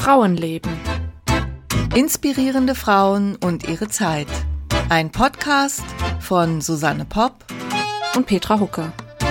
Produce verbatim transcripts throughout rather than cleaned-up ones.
Frauenleben. Inspirierende Frauen und ihre Zeit. Ein Podcast von Susanne Popp und Petra Hucke.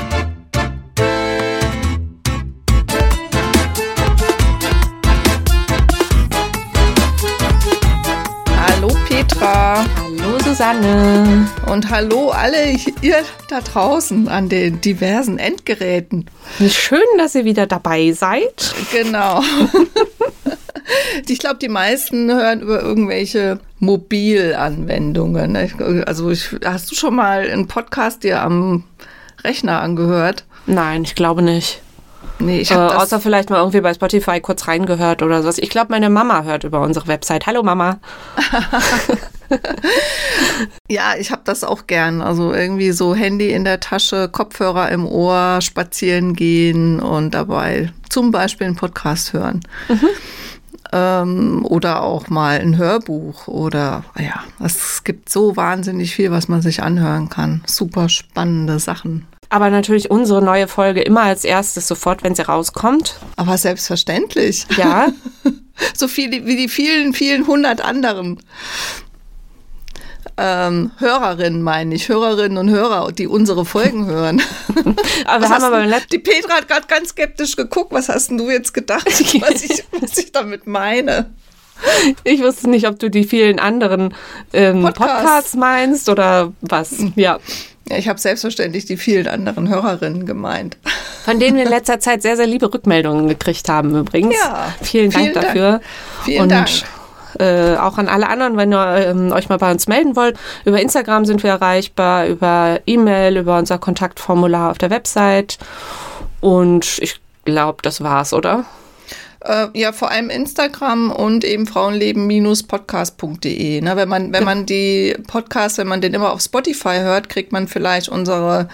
Hallo Petra. Hallo Susanne. Und hallo alle ihr da draußen an den diversen Endgeräten. Schön, dass ihr wieder dabei seid. Genau. Ich glaube, die meisten hören über irgendwelche Mobilanwendungen. Also ich, hast du schon mal einen Podcast dir am Rechner angehört? Nein, ich glaube nicht. Nee, ich äh, hab das außer vielleicht mal irgendwie bei Spotify kurz reingehört oder sowas. Ich glaube, meine Mama hört über unsere Website. Hallo Mama. Ja, ich habe das auch gern. Also irgendwie so Handy in der Tasche, Kopfhörer im Ohr, spazieren gehen und dabei zum Beispiel einen Podcast hören. Mhm. Ähm, oder auch mal ein Hörbuch oder, ja, es gibt so wahnsinnig viel, was man sich anhören kann. Super spannende Sachen. Aber natürlich unsere neue Folge immer als erstes, sofort, wenn sie rauskommt. Aber selbstverständlich. Ja. So viel wie die vielen, vielen hundert anderen ähm, Hörerinnen, meine ich. Hörerinnen und Hörer, die unsere Folgen hören. Aber wir haben aber beim letzten... Die Petra hat gerade ganz skeptisch geguckt. Was hast denn du jetzt gedacht, was ich, was ich damit meine? Ich wusste nicht, ob du die vielen anderen ähm, Podcast. Podcasts meinst oder was. Ja. Ja, ich habe selbstverständlich die vielen anderen Hörerinnen gemeint. Von denen wir in letzter Zeit sehr, sehr liebe Rückmeldungen gekriegt haben übrigens. Ja. Vielen Dank vielen dafür. Dank. Vielen Und Dank. Äh, auch an alle anderen, wenn ihr ähm, euch mal bei uns melden wollt. Über Instagram sind wir erreichbar, über E-Mail, über unser Kontaktformular auf der Website. Und ich glaube, das war's, oder? Äh, ja, vor allem Instagram und eben frauenleben Podcast punkt de. Ne, wenn man, wenn Ja. man die Podcasts, wenn man den immer auf Spotify hört, kriegt man vielleicht unsere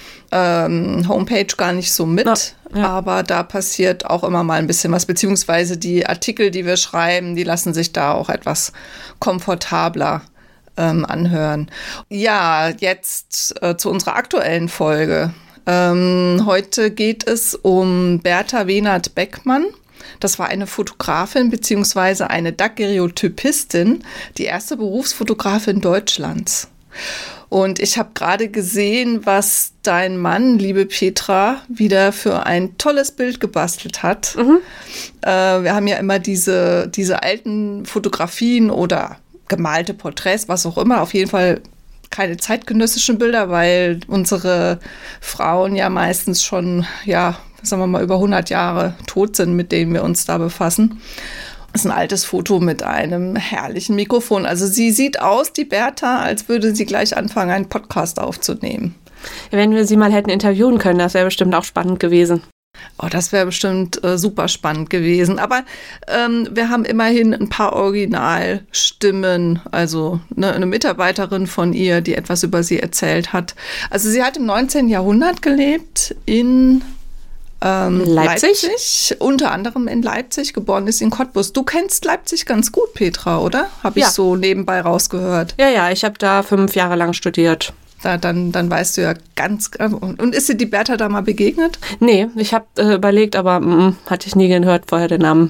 ähm, Homepage gar nicht so mit. Ja, ja. Aber da passiert auch immer mal ein bisschen was, beziehungsweise die Artikel, die wir schreiben, die lassen sich da auch etwas komfortabler ähm, anhören. Ja, jetzt äh, zu unserer aktuellen Folge. Ähm, heute geht es um Bertha Wenert-Beckmann. Das war eine Fotografin bzw. eine Daguerreotypistin, die erste Berufsfotografin Deutschlands. Und ich habe gerade gesehen, was dein Mann, liebe Petra, wieder für ein tolles Bild gebastelt hat. Mhm. Äh, wir haben ja immer diese, diese alten Fotografien oder gemalte Porträts, was auch immer, auf jeden Fall keine zeitgenössischen Bilder, weil unsere Frauen ja meistens schon, ja, sagen wir mal, über hundert Jahre tot sind, mit denen wir uns da befassen. Das ist ein altes Foto mit einem herrlichen Mikrofon. Also sie sieht aus, die Bertha, als würde sie gleich anfangen, einen Podcast aufzunehmen. Wenn wir sie mal hätten interviewen können, das wäre bestimmt auch spannend gewesen. Oh, das wäre bestimmt äh, super spannend gewesen. Aber ähm, wir haben immerhin ein paar Originalstimmen, also ne, eine Mitarbeiterin von ihr, die etwas über sie erzählt hat. Also sie hat im neunzehnten Jahrhundert gelebt in ähm, Leipzig? Leipzig. Unter anderem in Leipzig, geboren ist in Cottbus. Du kennst Leipzig ganz gut, Petra, oder? Habe ich Ja. so nebenbei rausgehört. Ja, ja, ich habe da fünf Jahre lang studiert. Da, dann, dann weißt du ja ganz... Und, und ist dir die Bertha da mal begegnet? Nee, ich habe äh, überlegt, aber mm, hatte ich nie gehört vorher den Namen.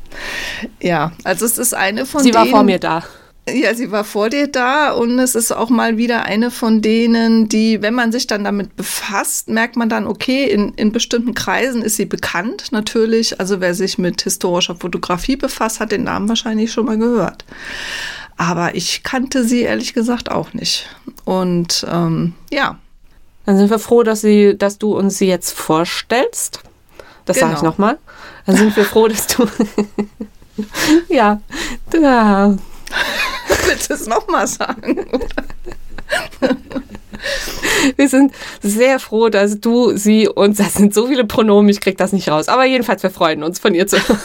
Ja, also es ist eine von Sie denen... war vor mir da. Ja, sie war vor dir da und es ist auch mal wieder eine von denen, die, wenn man sich dann damit befasst, merkt man dann, okay, in, in bestimmten Kreisen ist sie bekannt, natürlich. Also wer sich mit historischer Fotografie befasst, hat den Namen wahrscheinlich schon mal gehört. Aber ich kannte sie ehrlich gesagt auch nicht. Und ähm, ja. Dann sind wir froh, dass, sie, dass du uns sie jetzt vorstellst. Das Genau. sage ich nochmal. Dann sind wir froh, dass du... ja, ja. Willst du es nochmal sagen? Wir sind sehr froh, dass du, sie und das sind so viele Pronomen, ich krieg das nicht raus. Aber jedenfalls, wir freuen uns, von ihr zu hören.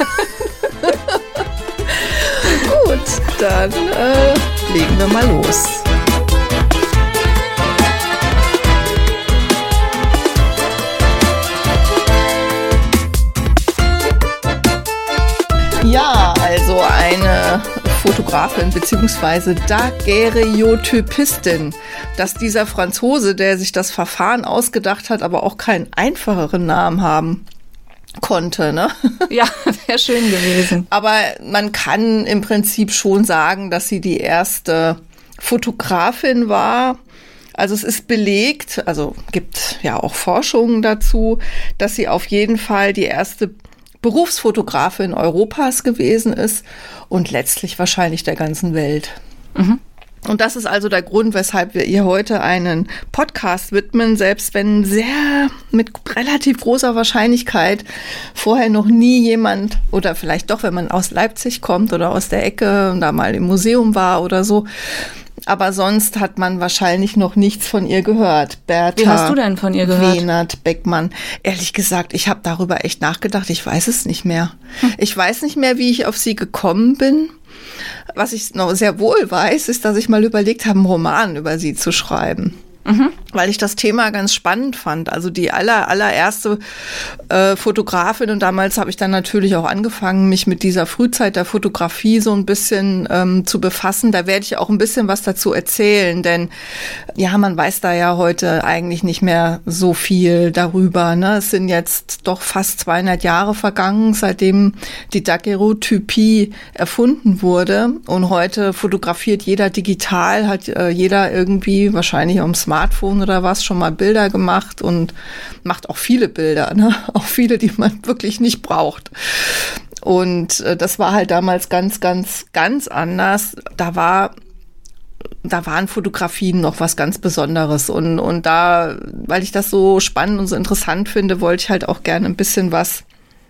Gut, dann äh, legen wir mal los. Ja, also eine Fotografin bzw. Daguerreotypistin. Dass dieser Franzose, der sich das Verfahren ausgedacht hat, aber auch keinen einfacheren Namen haben. konnte, ne? Ja, wäre schön gewesen. Aber man kann im Prinzip schon sagen, dass sie die erste Fotografin war. Also es ist belegt, also gibt ja auch Forschungen dazu, dass sie auf jeden Fall die erste Berufsfotografin Europas gewesen ist und letztlich wahrscheinlich der ganzen Welt. Mhm. Und das ist also der Grund, weshalb wir ihr heute einen Podcast widmen, selbst wenn sehr mit relativ großer Wahrscheinlichkeit vorher noch nie jemand oder vielleicht doch, wenn man aus Leipzig kommt oder aus der Ecke und da mal im Museum war oder so. Aber sonst hat man wahrscheinlich noch nichts von ihr gehört. Berta Wie hast du denn von ihr gehört? Wehnert Beckmann. Ehrlich gesagt, ich habe darüber echt nachgedacht. Ich weiß es nicht mehr. Hm. Ich weiß nicht mehr, wie ich auf sie gekommen bin. Was ich noch sehr wohl weiß, ist, dass ich mal überlegt habe, einen Roman über sie zu schreiben. Mhm. Weil ich das Thema ganz spannend fand. Also die aller, allererste äh, Fotografin, und damals habe ich dann natürlich auch angefangen, mich mit dieser Frühzeit der Fotografie so ein bisschen ähm, zu befassen. Da werde ich auch ein bisschen was dazu erzählen, denn ja, man weiß da ja heute eigentlich nicht mehr so viel darüber. Ne? Es sind jetzt doch fast zweihundert Jahre vergangen, seitdem die Daguerreotypie erfunden wurde. Und heute fotografiert jeder digital, hat äh, jeder irgendwie wahrscheinlich am Smartphone oder was schon mal Bilder gemacht und macht auch viele Bilder, ne? Auch viele, die man wirklich nicht braucht. Und äh, das war halt damals ganz, ganz, ganz anders. Da war, da waren Fotografien noch was ganz Besonderes. Und, und da, weil ich das so spannend und so interessant finde, wollte ich halt auch gerne ein bisschen was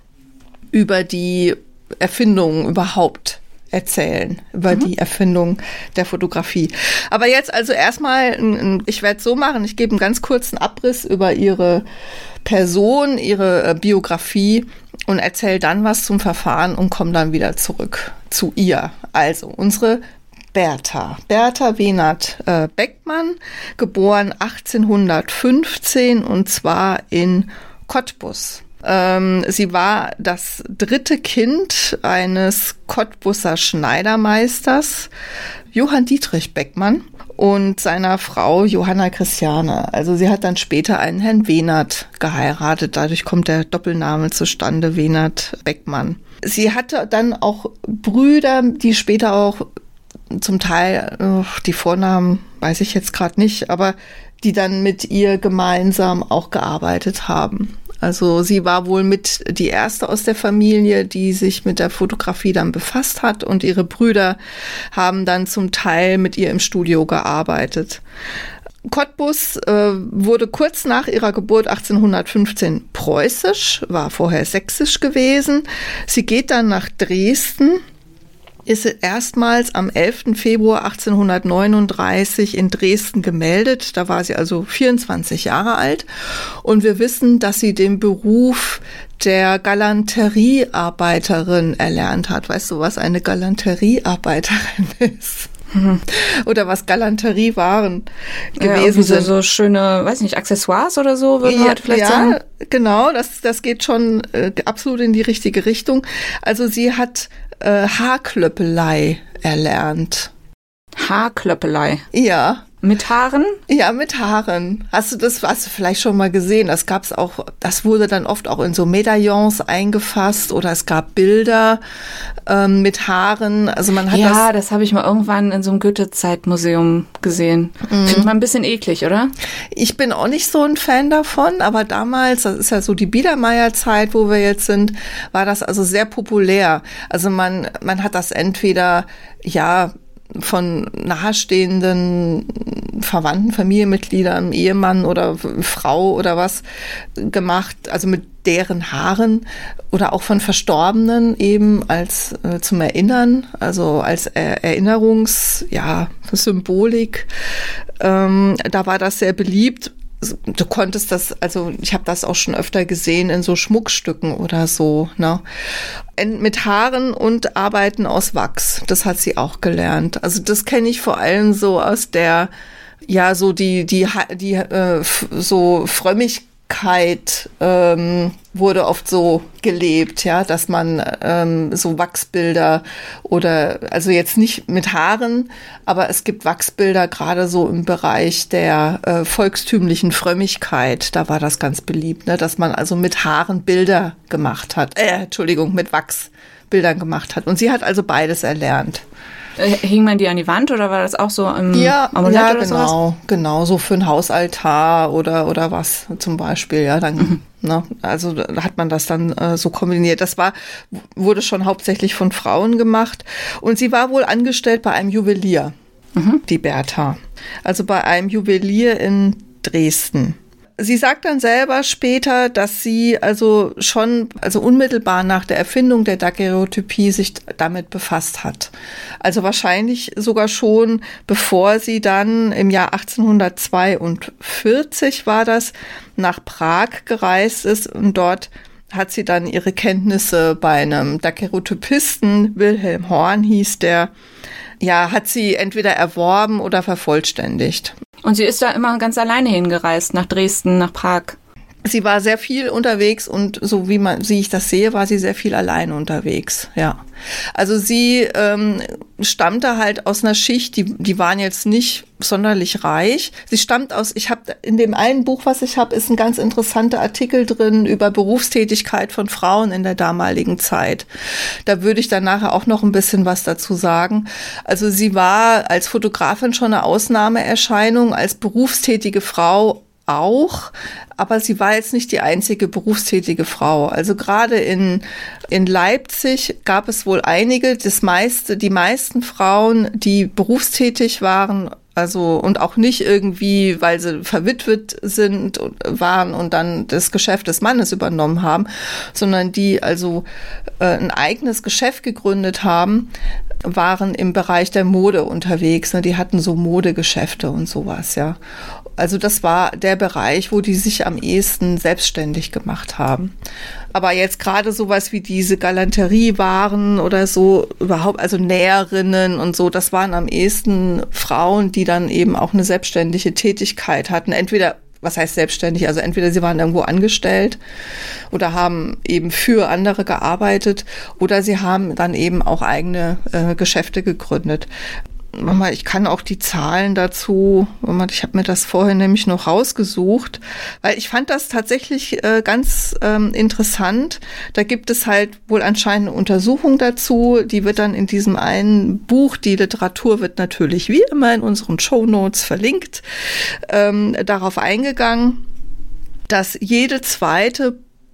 über die Erfindung überhaupt erzählen, über mhm. die Erfindung der Fotografie. Aber jetzt also erstmal, ich werde es so machen, ich gebe einen ganz kurzen Abriss über ihre Person, ihre Biografie und erzähle dann was zum Verfahren und komme dann wieder zurück zu ihr. Also unsere Berta. Berta Wehnert äh, Beckmann, geboren achtzehnhundertfünfzehn und zwar in Cottbus. Ähm, sie war das dritte Kind eines Cottbuser Schneidermeisters, Johann Dietrich Beckmann, und seiner Frau Johanna Christiane. Also sie hat dann später einen Herrn Wehnert geheiratet. Dadurch kommt der Doppelname zustande, Wehnert Beckmann. Sie hatte dann auch Brüder, die später auch zum Teil, oh, die Vornamen weiß ich jetzt gerade nicht, aber die dann mit ihr gemeinsam auch gearbeitet haben. Also sie war wohl mit die erste aus der Familie, die sich mit der Fotografie dann befasst hat, und ihre Brüder haben dann zum Teil mit ihr im Studio gearbeitet. Cottbus äh, wurde kurz nach ihrer Geburt achtzehnhundertfünfzehn preußisch, war vorher sächsisch gewesen. Sie geht dann nach Dresden, ist erstmals am elften Februar achtzehnhundertneununddreißig in Dresden gemeldet. Da war sie also vierundzwanzig Jahre alt. Und wir wissen, dass sie den Beruf der Galanteriearbeiterin erlernt hat. Weißt du, was eine Galanteriearbeiterin ist? Mhm. Oder was Galanteriewaren gewesen ja, sind. So schöne, weiß nicht, Accessoires oder so, würden wir ja, heute vielleicht ja, sagen. Genau, das, das geht schon äh, absolut in die richtige Richtung. Also sie hat äh, Haarklöppelei erlernt. Haarklöppelei? Ja. Mit Haaren? Ja, mit Haaren. Hast du das, hast du vielleicht schon mal gesehen? Das gab's auch, das wurde dann oft auch in so Medaillons eingefasst, oder es gab Bilder ähm, mit Haaren. Also man hat ja, das. Ja, das habe ich mal irgendwann in so einem Goethe-Zeitmuseum gesehen. Mhm. Finde man ein bisschen eklig, oder? Ich bin auch nicht so ein Fan davon, aber damals, das ist ja so die Biedermeier-Zeit, wo wir jetzt sind, war das also sehr populär. Also man, man hat das entweder, ja, von nahestehenden Verwandten, Familienmitgliedern, Ehemann oder Frau oder was gemacht, also mit deren Haaren, oder auch von Verstorbenen eben als äh, zum Erinnern, also als er Erinnerungs, ja, Symbolik. Ähm, da war das sehr beliebt. Du konntest das, also ich habe das auch schon öfter gesehen in so Schmuckstücken oder so, ne? Mit Haaren und Arbeiten aus Wachs. Das hat sie auch gelernt. Also das kenne ich vor allem so aus der, ja, so die, die, die, äh, so Frömmigkeit, ähm, wurde oft so gelebt, ja, dass man ähm, so Wachsbilder oder, also jetzt nicht mit Haaren, aber es gibt Wachsbilder gerade so im Bereich der äh, volkstümlichen Frömmigkeit, da war das ganz beliebt, ne, dass man also mit Haaren Bilder gemacht hat, äh, Entschuldigung, mit Wachsbildern gemacht hat. Und sie hat also beides erlernt. Hing man die an die Wand oder war das auch so im ja, Amulett ja, oder genau, sowas? genau, so für einen Hausaltar oder, oder was zum Beispiel, ja, dann, mhm. ne, also da hat man das dann äh, so kombiniert. Das war, wurde schon hauptsächlich von Frauen gemacht und sie war wohl angestellt bei einem Juwelier, mhm. die Bertha, also bei einem Juwelier in Dresden. Sie sagt dann selber später, dass sie also schon, also unmittelbar nach der Erfindung der Daguerreotypie sich damit befasst hat. Also wahrscheinlich sogar schon, bevor sie dann im Jahr achtzehnhundertzweiundvierzig war das, nach Prag gereist ist und dort hat sie dann ihre Kenntnisse bei einem Daguerreotypisten, Wilhelm Horn hieß der, ja, hat sie entweder erworben oder vervollständigt. Und sie ist da immer ganz alleine hingereist, nach Dresden, nach Prag. Sie war sehr viel unterwegs und so wie man, wie ich das sehe, war sie sehr viel alleine unterwegs, ja. Also sie ähm, stammte halt aus einer Schicht, die die waren jetzt nicht sonderlich reich. Sie stammt aus, ich habe in dem einen Buch, was ich habe, ist ein ganz interessanter Artikel drin über Berufstätigkeit von Frauen in der damaligen Zeit. Da würde ich dann nachher auch noch ein bisschen was dazu sagen. Also sie war als Fotografin schon eine Ausnahmeerscheinung, als berufstätige Frau auch, aber sie war jetzt nicht die einzige berufstätige Frau. Also gerade in, in Leipzig gab es wohl einige, das meiste, die meisten Frauen, die berufstätig waren, also und auch nicht irgendwie, weil sie verwitwet sind und waren und dann das Geschäft des Mannes übernommen haben, sondern die also äh, ein eigenes Geschäft gegründet haben, waren im Bereich der Mode unterwegs. Ne? Die hatten so Modegeschäfte und sowas, ja. Also das war der Bereich, wo die sich am ehesten selbstständig gemacht haben. Aber jetzt gerade sowas wie diese Galanteriewaren oder so überhaupt, also Näherinnen und so, das waren am ehesten Frauen, die dann eben auch eine selbstständige Tätigkeit hatten. Entweder, was heißt selbstständig? Also entweder sie waren irgendwo angestellt oder haben eben für andere gearbeitet oder sie haben dann eben auch eigene äh, Geschäfte gegründet. Ich kann auch die Zahlen dazu, ich habe mir das vorher nämlich noch rausgesucht, weil ich fand das tatsächlich äh, ganz ähm, interessant. Da gibt es halt wohl anscheinend eine Untersuchung dazu, die wird dann in diesem einen Buch, die Literatur wird natürlich wie immer in unseren Shownotes verlinkt, ähm, darauf eingegangen, dass jede zweite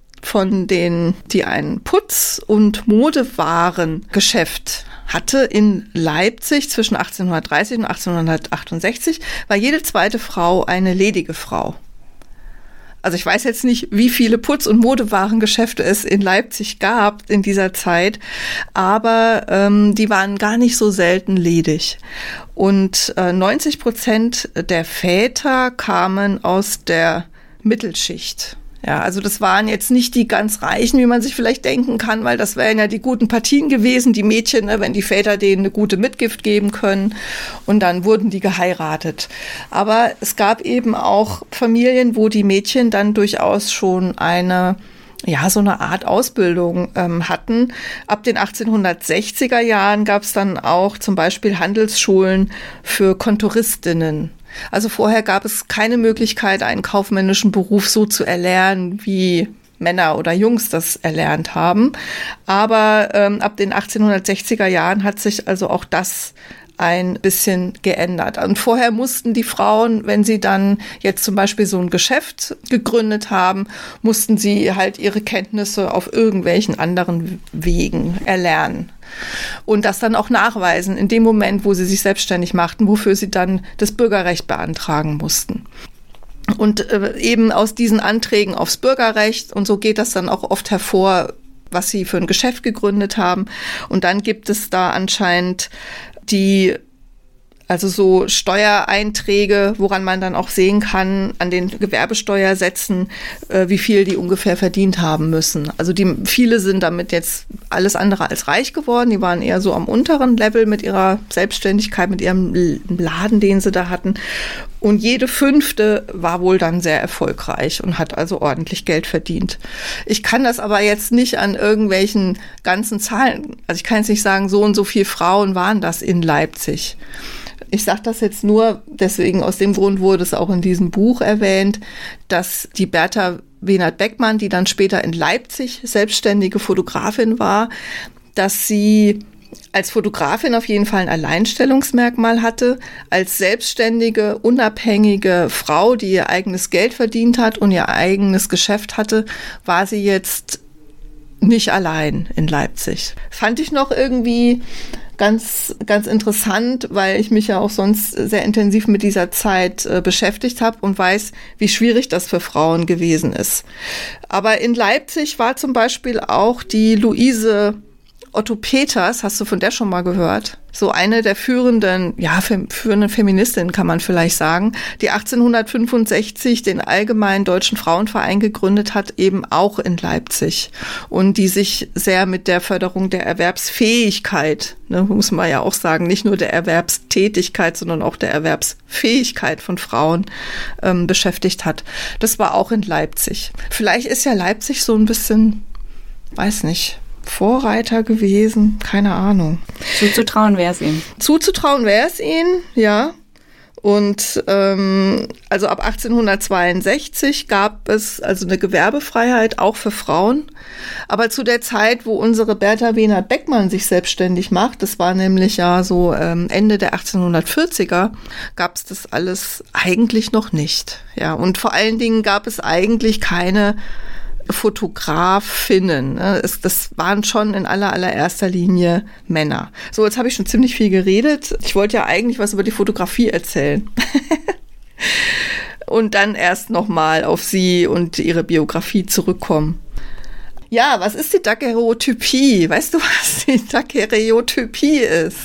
von denen, die ein Putz- und Modewarengeschäft hatte in Leipzig zwischen achtzehnhundertdreißig und achtzehnhundertachtundsechzig, war jede zweite Frau eine ledige Frau. Also ich weiß jetzt nicht, wie viele Putz- und Modewarengeschäfte es in Leipzig gab in dieser Zeit, aber ähm, die waren gar nicht so selten ledig. Und äh, neunzig Prozent der Väter kamen aus der Mittelschicht. Ja, also das waren jetzt nicht die ganz Reichen, wie man sich vielleicht denken kann, weil das wären ja die guten Partien gewesen, die Mädchen, ne, wenn die Väter denen eine gute Mitgift geben können und dann wurden die geheiratet. Aber es gab eben auch Familien, wo die Mädchen dann durchaus schon eine ja, so eine Art Ausbildung ähm, hatten. Ab den achtzehnhundertsechziger Jahren gab es dann auch zum Beispiel Handelsschulen für Kontoristinnen. Also vorher gab es keine Möglichkeit, einen kaufmännischen Beruf so zu erlernen, wie Männer oder Jungs das erlernt haben. Aber ähm, ab den achtzehnhundertsechziger Jahren hat sich also auch das ein bisschen geändert. Und vorher mussten die Frauen, wenn sie dann jetzt zum Beispiel so ein Geschäft gegründet haben, mussten sie halt ihre Kenntnisse auf irgendwelchen anderen Wegen erlernen. Und das dann auch nachweisen in dem Moment, wo sie sich selbstständig machten, wofür sie dann das Bürgerrecht beantragen mussten. Und äh, eben aus diesen Anträgen aufs Bürgerrecht, und so geht das dann auch oft hervor, was sie für ein Geschäft gegründet haben. Und dann gibt es da anscheinend die, also so Steuereinträge, woran man dann auch sehen kann, an den Gewerbesteuersätzen, äh, wie viel die ungefähr verdient haben müssen. Also die, viele sind damit jetzt alles andere als reich geworden. Die waren eher so am unteren Level mit ihrer Selbstständigkeit, mit ihrem Laden, den sie da hatten. Und jede fünfte war wohl dann sehr erfolgreich und hat also ordentlich Geld verdient. Ich kann das aber jetzt nicht an irgendwelchen ganzen Zahlen, also ich kann jetzt nicht sagen, so und so viele Frauen waren das in Leipzig. Ich sage das jetzt nur, deswegen aus dem Grund wurde es auch in diesem Buch erwähnt, dass die Bertha Wehnert-Beckmann, die dann später in Leipzig selbstständige Fotografin war, dass sie als Fotografin auf jeden Fall ein Alleinstellungsmerkmal hatte, als selbstständige, unabhängige Frau, die ihr eigenes Geld verdient hat und ihr eigenes Geschäft hatte, war sie jetzt nicht allein in Leipzig. Fand ich noch irgendwie ganz, ganz interessant, weil ich mich ja auch sonst sehr intensiv mit dieser Zeit äh, beschäftigt habe und weiß, wie schwierig das für Frauen gewesen ist. Aber in Leipzig war zum Beispiel auch die Luise Otto Peters, hast du von der schon mal gehört? So eine der führenden, ja, führenden Feministinnen kann man vielleicht sagen, die achtzehnhundertfünfundsechzig den Allgemeinen Deutschen Frauenverein gegründet hat, eben auch in Leipzig. Und die sich sehr mit der Förderung der Erwerbsfähigkeit, ne, muss man ja auch sagen, nicht nur der Erwerbstätigkeit, sondern auch der Erwerbsfähigkeit von Frauen ähm, beschäftigt hat. Das war auch in Leipzig. Vielleicht ist ja Leipzig so ein bisschen, weiß nicht, Vorreiter gewesen, keine Ahnung. Zuzutrauen wäre es ihnen. Zuzutrauen wäre es ihnen, ja. Und ähm, also ab achtzehnhundertzweiundsechzig gab es also eine Gewerbefreiheit auch für Frauen. Aber zu der Zeit, wo unsere Bertha Wehnert-Beckmann sich selbstständig macht, das war nämlich ja so ähm, Ende der achtzehnhundertvierziger, gab es das alles eigentlich noch nicht. Ja, und vor allen Dingen gab es eigentlich keine Fotografinnen. Es, das waren schon in aller, allererster Linie Männer. So, jetzt habe ich schon ziemlich viel geredet. Ich wollte ja eigentlich was über die Fotografie erzählen. Und dann erst nochmal auf sie und ihre Biografie zurückkommen. Ja, was ist die Daguerreotypie? Weißt du, was die Daguerreotypie ist?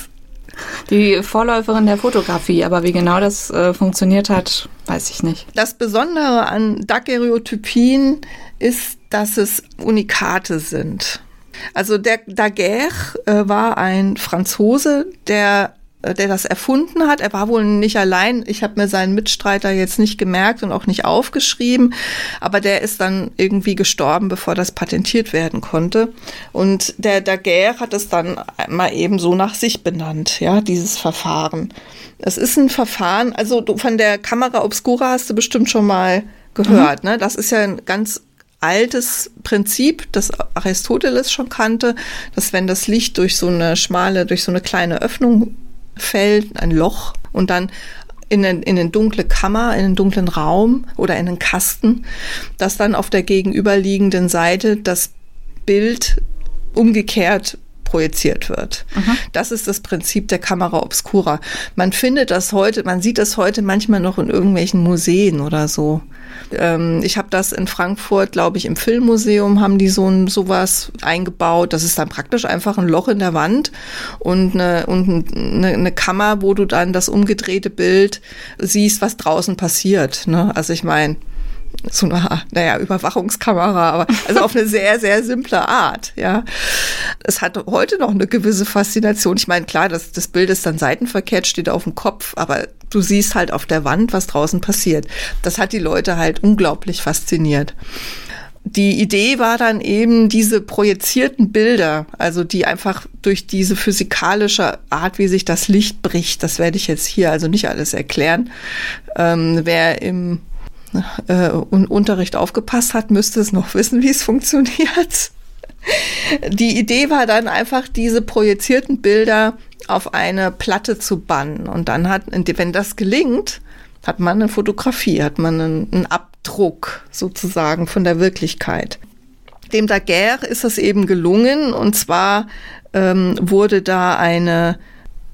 Die Vorläuferin der Fotografie, aber wie genau das äh, funktioniert hat, weiß ich nicht. Das Besondere an Daguerreotypien ist, dass es Unikate sind. Also der Daguerre äh, war ein Franzose, der der das erfunden hat. Er war wohl nicht allein. Ich habe mir seinen Mitstreiter jetzt nicht gemerkt und auch nicht aufgeschrieben, aber der ist dann irgendwie gestorben, bevor das patentiert werden konnte. Und der Daguerre hat es dann mal eben so nach sich benannt, ja, dieses Verfahren. Es ist ein Verfahren, also du, von der Camera Obscura hast du bestimmt schon mal gehört, mhm. ne? Das ist ja ein ganz altes Prinzip, das Aristoteles schon kannte, dass wenn das Licht durch so eine schmale, durch so eine kleine Öffnung fällt, ein Loch und dann in eine, in eine dunkle Kammer, in einen dunklen Raum oder in einen Kasten, dass dann auf der gegenüberliegenden Seite das Bild umgekehrt projiziert wird. Mhm. Das ist das Prinzip der Camera Obscura. Man findet das heute, man sieht das heute manchmal noch in irgendwelchen Museen oder so. Ähm, ich habe das in Frankfurt, glaube ich, im Filmmuseum haben die so ein, sowas eingebaut. Das ist dann praktisch einfach ein Loch in der Wand und eine, und eine, eine Kammer, wo du dann das umgedrehte Bild siehst, was draußen passiert. Ne? Also ich meine, so eine, naja, Überwachungskamera, aber also auf eine sehr, sehr simple Art, ja. Es hat heute noch eine gewisse Faszination. Ich meine, klar, das, das Bild ist dann seitenverkehrt, steht auf dem Kopf, aber du siehst halt auf der Wand, was draußen passiert. Das hat die Leute halt unglaublich fasziniert. Die Idee war dann eben diese projizierten Bilder, also die einfach durch diese physikalische Art, wie sich das Licht bricht, das werde ich jetzt hier also nicht alles erklären. Ähm, wer im äh, Unterricht aufgepasst hat, müsste es noch wissen, wie es funktioniert. Die Idee war dann einfach, diese projizierten Bilder auf eine Platte zu bannen. Und dann hat, wenn das gelingt, hat man eine Fotografie, hat man einen, einen Abdruck sozusagen von der Wirklichkeit. Dem Daguerre ist das eben gelungen. Und zwar ähm, wurde da eine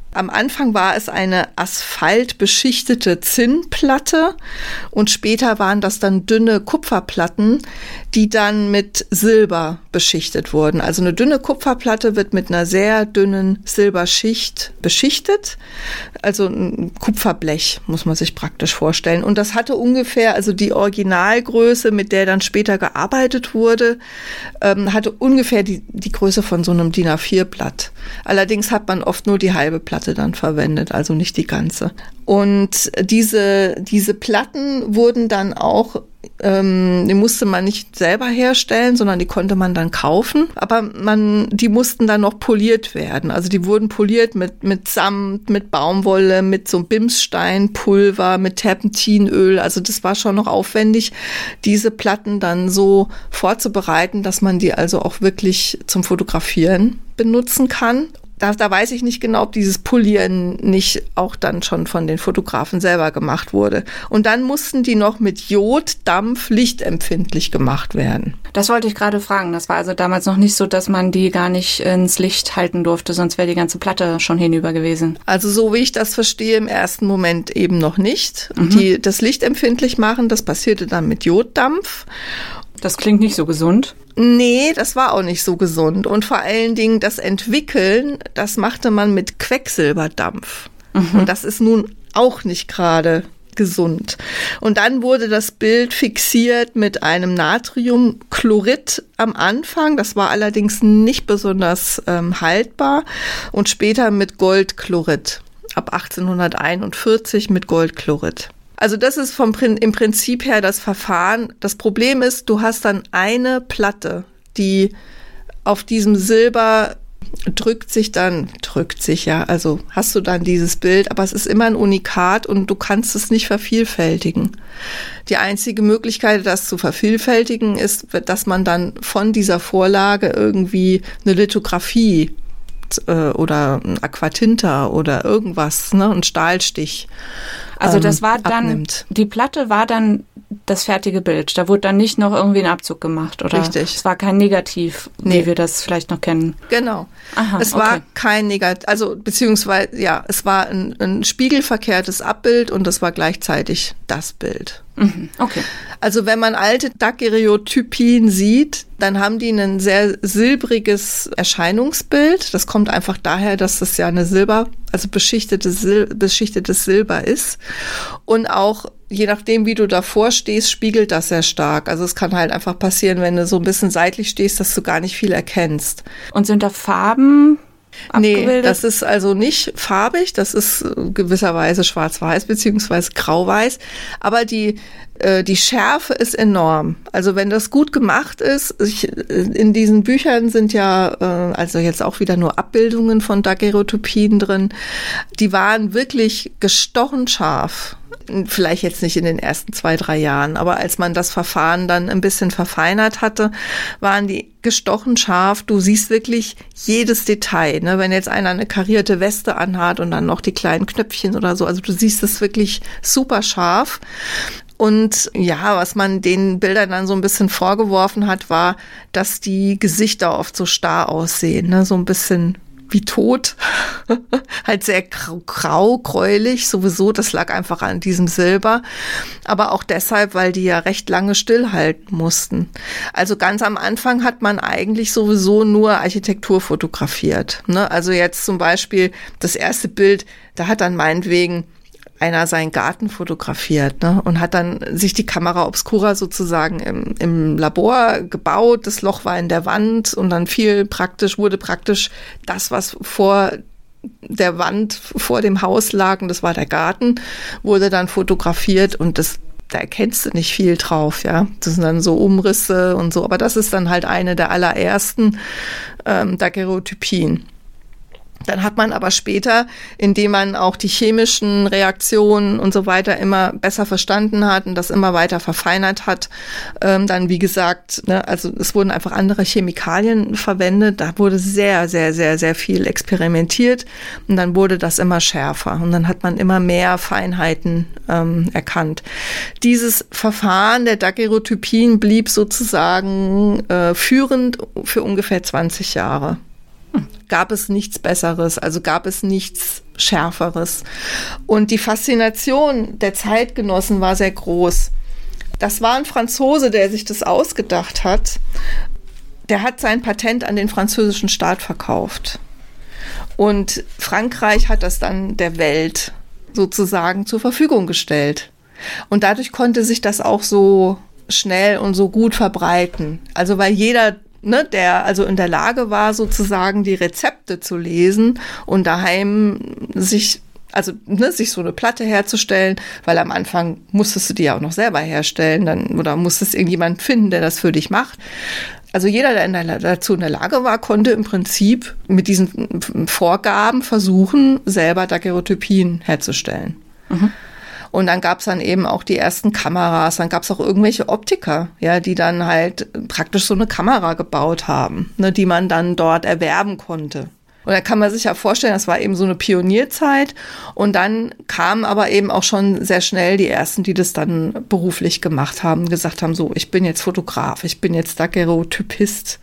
Am Anfang war es eine asphaltbeschichtete Zinnplatte und später waren das dann dünne Kupferplatten, die dann mit Silber beschichtet wurden. Also eine dünne Kupferplatte wird mit einer sehr dünnen Silberschicht beschichtet. Also ein Kupferblech muss man sich praktisch vorstellen. Und das hatte ungefähr, also die Originalgröße, mit der dann später gearbeitet wurde, ähm, hatte ungefähr die, die Größe von so einem D I N A vier Blatt. Allerdings hat man oft nur die halbe Platte dann verwendet, also nicht die ganze. Und diese, diese Platten wurden dann auch, ähm, die musste man nicht selber herstellen, sondern die konnte man dann kaufen. Aber man, die mussten dann noch poliert werden. Also die wurden poliert mit, mit Samt, mit Baumwolle, mit so Bimssteinpulver, mit Terpentinöl. Also das war schon noch aufwendig, diese Platten dann so vorzubereiten, dass man die also auch wirklich zum Fotografieren benutzen kann. Da, da weiß ich nicht genau, ob dieses Polieren nicht auch dann schon von den Fotografen selber gemacht wurde. Und dann mussten die noch mit Joddampf lichtempfindlich gemacht werden. Das wollte ich gerade fragen. Das war also damals noch nicht so, dass man die gar nicht ins Licht halten durfte, sonst wäre die ganze Platte schon hinüber gewesen. Also so wie ich das verstehe, im ersten Moment eben noch nicht. Mhm. Die das lichtempfindlich machen, das passierte dann mit Joddampf. Das klingt nicht so gesund. Nee, das war auch nicht so gesund. Und vor allen Dingen das Entwickeln, das machte man mit Quecksilberdampf. Mhm. Und das ist nun auch nicht gerade gesund. Und dann wurde das Bild fixiert mit einem Natriumchlorid am Anfang. Das war allerdings nicht besonders ähm, haltbar. Und später mit Goldchlorid. Ab achtzehnhunderteinundvierzig mit Goldchlorid. Also das ist vom im Prinzip her das Verfahren. Das Problem ist, du hast dann eine Platte, die auf diesem Silber drückt sich dann, drückt sich ja, also hast du dann dieses Bild, aber es ist immer ein Unikat und du kannst es nicht vervielfältigen. Die einzige Möglichkeit, das zu vervielfältigen, ist, dass man dann von dieser Vorlage irgendwie eine Lithografie oder ein Aquatinta oder irgendwas, ne, ein Stahlstich. Also das war dann, abnimmt. Die Platte war dann das fertige Bild. Da wurde dann nicht noch irgendwie ein Abzug gemacht, oder? Richtig. Es war kein Negativ, nee. wie wir das vielleicht noch kennen. Genau. Aha, es okay. war kein Negativ, also beziehungsweise, ja, es war ein, ein spiegelverkehrtes Abbild und es war gleichzeitig das Bild. Mhm, okay. Also wenn man alte Daguerreotypien sieht, dann haben die ein sehr silbriges Erscheinungsbild. Das kommt einfach daher, dass das ja eine Silber, also beschichtete Sil- beschichtetes Silber ist. Und auch je nachdem, wie du davor stehst, spiegelt das sehr stark. Also es kann halt einfach passieren, wenn du so ein bisschen seitlich stehst, dass du gar nicht viel erkennst. Und sind da Farben abgebildet? Nee, das ist also nicht farbig, das ist gewisserweise schwarz-weiß beziehungsweise grau-weiß, aber die äh, die Schärfe ist enorm. Also wenn das gut gemacht ist, ich, in diesen Büchern sind ja äh, also jetzt auch wieder nur Abbildungen von Daguerreotypien drin, die waren wirklich gestochen scharf. Vielleicht jetzt nicht in den ersten zwei, drei Jahren, aber als man das Verfahren dann ein bisschen verfeinert hatte, waren die gestochen scharf. Du siehst wirklich jedes Detail, ne? Wenn jetzt einer eine karierte Weste anhat und dann noch die kleinen Knöpfchen oder so, also du siehst es wirklich super scharf. Und ja, was man den Bildern dann so ein bisschen vorgeworfen hat, war, dass die Gesichter oft so starr aussehen, ne? So ein bisschen wie tot, halt sehr grau, grau, gräulich sowieso, das lag einfach an diesem Silber, aber auch deshalb, weil die ja recht lange stillhalten mussten. Also ganz am Anfang hat man eigentlich sowieso nur Architektur fotografiert, ne? Also jetzt zum Beispiel das erste Bild, da hat dann meinetwegen einer seinen Garten fotografiert, ne, und hat dann sich die Kamera obscura sozusagen im, im Labor gebaut. Das Loch war in der Wand und dann fiel praktisch, wurde praktisch das, was vor der Wand vor dem Haus lag, und das war der Garten, wurde dann fotografiert und das, da erkennst du nicht viel drauf, ja. Das sind dann so Umrisse und so, aber das ist dann halt eine der allerersten ähm, Daguerreotypien. Dann hat man aber später, indem man auch die chemischen Reaktionen und so weiter immer besser verstanden hat und das immer weiter verfeinert hat, ähm, dann wie gesagt, ne, also es wurden einfach andere Chemikalien verwendet, da wurde sehr, sehr, sehr, sehr viel experimentiert und dann wurde das immer schärfer und dann hat man immer mehr Feinheiten ähm, erkannt. Dieses Verfahren der Daguerreotypien blieb sozusagen äh, führend für ungefähr zwanzig Jahre. Gab es nichts Besseres, also gab es nichts Schärferes. Und die Faszination der Zeitgenossen war sehr groß. Das war ein Franzose, der sich das ausgedacht hat. Der hat sein Patent an den französischen Staat verkauft. Und Frankreich hat das dann der Welt sozusagen zur Verfügung gestellt. Und dadurch konnte sich das auch so schnell und so gut verbreiten. Also weil jeder, ne, der also in der Lage war, sozusagen die Rezepte zu lesen und daheim sich, also ne, sich so eine Platte herzustellen, weil am Anfang musstest du die ja auch noch selber herstellen, dann oder musstest irgendjemand finden, der das für dich macht. Also jeder, der, in der dazu in der Lage war, konnte im Prinzip mit diesen Vorgaben versuchen, selber Daguerreotypien herzustellen. Mhm. Und dann gab es dann eben auch die ersten Kameras, dann gab es auch irgendwelche Optiker, ja, die dann halt praktisch so eine Kamera gebaut haben, ne, die man dann dort erwerben konnte. Und da kann man sich ja vorstellen, das war eben so eine Pionierzeit. Und dann kamen aber eben auch schon sehr schnell die Ersten, die das dann beruflich gemacht haben, gesagt haben, so, ich bin jetzt Fotograf, ich bin jetzt Daguerreotypist.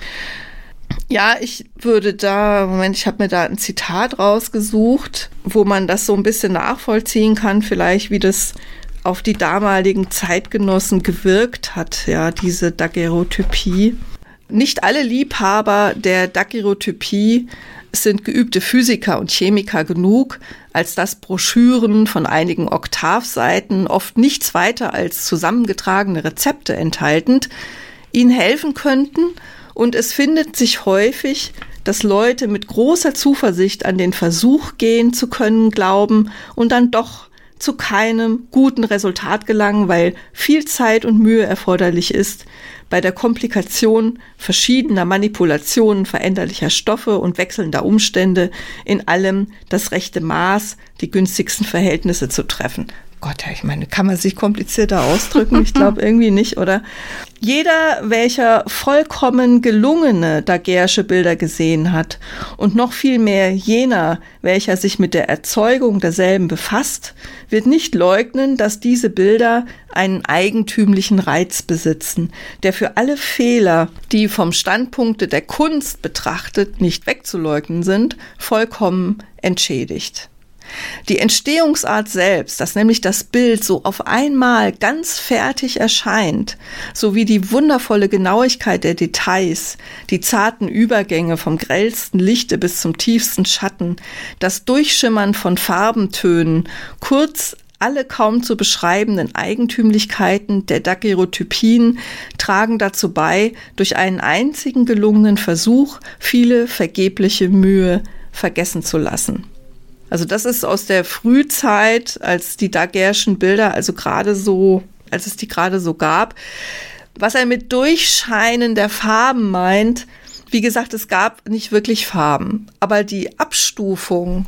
Ja, ich würde da, Moment, ich habe mir da ein Zitat rausgesucht, wo man das so ein bisschen nachvollziehen kann, vielleicht wie das auf die damaligen Zeitgenossen gewirkt hat, ja, diese Daguerreotypie. Nicht alle Liebhaber der Daguerreotypie sind geübte Physiker und Chemiker genug, als dass Broschüren von einigen Oktavseiten, oft nichts weiter als zusammengetragene Rezepte enthaltend, ihnen helfen könnten. Und es findet sich häufig, dass Leute mit großer Zuversicht an den Versuch gehen zu können glauben und dann doch zu keinem guten Resultat gelangen, weil viel Zeit und Mühe erforderlich ist, bei der Komplikation verschiedener Manipulationen veränderlicher Stoffe und wechselnder Umstände in allem das rechte Maß, die günstigsten Verhältnisse zu treffen. Gott, ich meine, kann man sich komplizierter ausdrücken? Ich glaube irgendwie nicht, oder? Jeder, welcher vollkommen gelungene Daguerre'sche Bilder gesehen hat und noch viel mehr jener, welcher sich mit der Erzeugung derselben befasst, wird nicht leugnen, dass diese Bilder einen eigentümlichen Reiz besitzen, der für alle Fehler, die vom Standpunkte der Kunst betrachtet nicht wegzuleugnen sind, vollkommen entschädigt. Die Entstehungsart selbst, dass nämlich das Bild so auf einmal ganz fertig erscheint, sowie die wundervolle Genauigkeit der Details, die zarten Übergänge vom grellsten Lichte bis zum tiefsten Schatten, das Durchschimmern von Farbentönen, kurz alle kaum zu beschreibenden Eigentümlichkeiten der Daguerreotypien tragen dazu bei, durch einen einzigen gelungenen Versuch viele vergebliche Mühe vergessen zu lassen. Also das ist aus der Frühzeit, als die Daguerre'schen Bilder, also gerade so, als es die gerade so gab. Was er mit Durchscheinen der Farben meint, wie gesagt, es gab nicht wirklich Farben, aber die Abstufung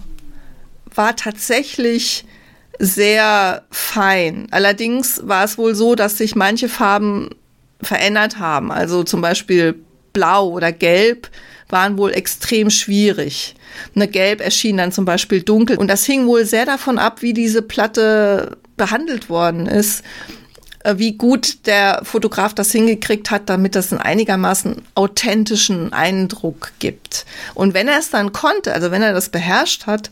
war tatsächlich sehr fein. Allerdings war es wohl so, dass sich manche Farben verändert haben. Also zum Beispiel Blau oder Gelb waren wohl extrem schwierig. Eine Gelb erschien dann zum Beispiel dunkel. Und das hing wohl sehr davon ab, wie diese Platte behandelt worden ist, wie gut der Fotograf das hingekriegt hat, damit das einen einigermaßen authentischen Eindruck gibt. Und wenn er es dann konnte, also wenn er das beherrscht hat,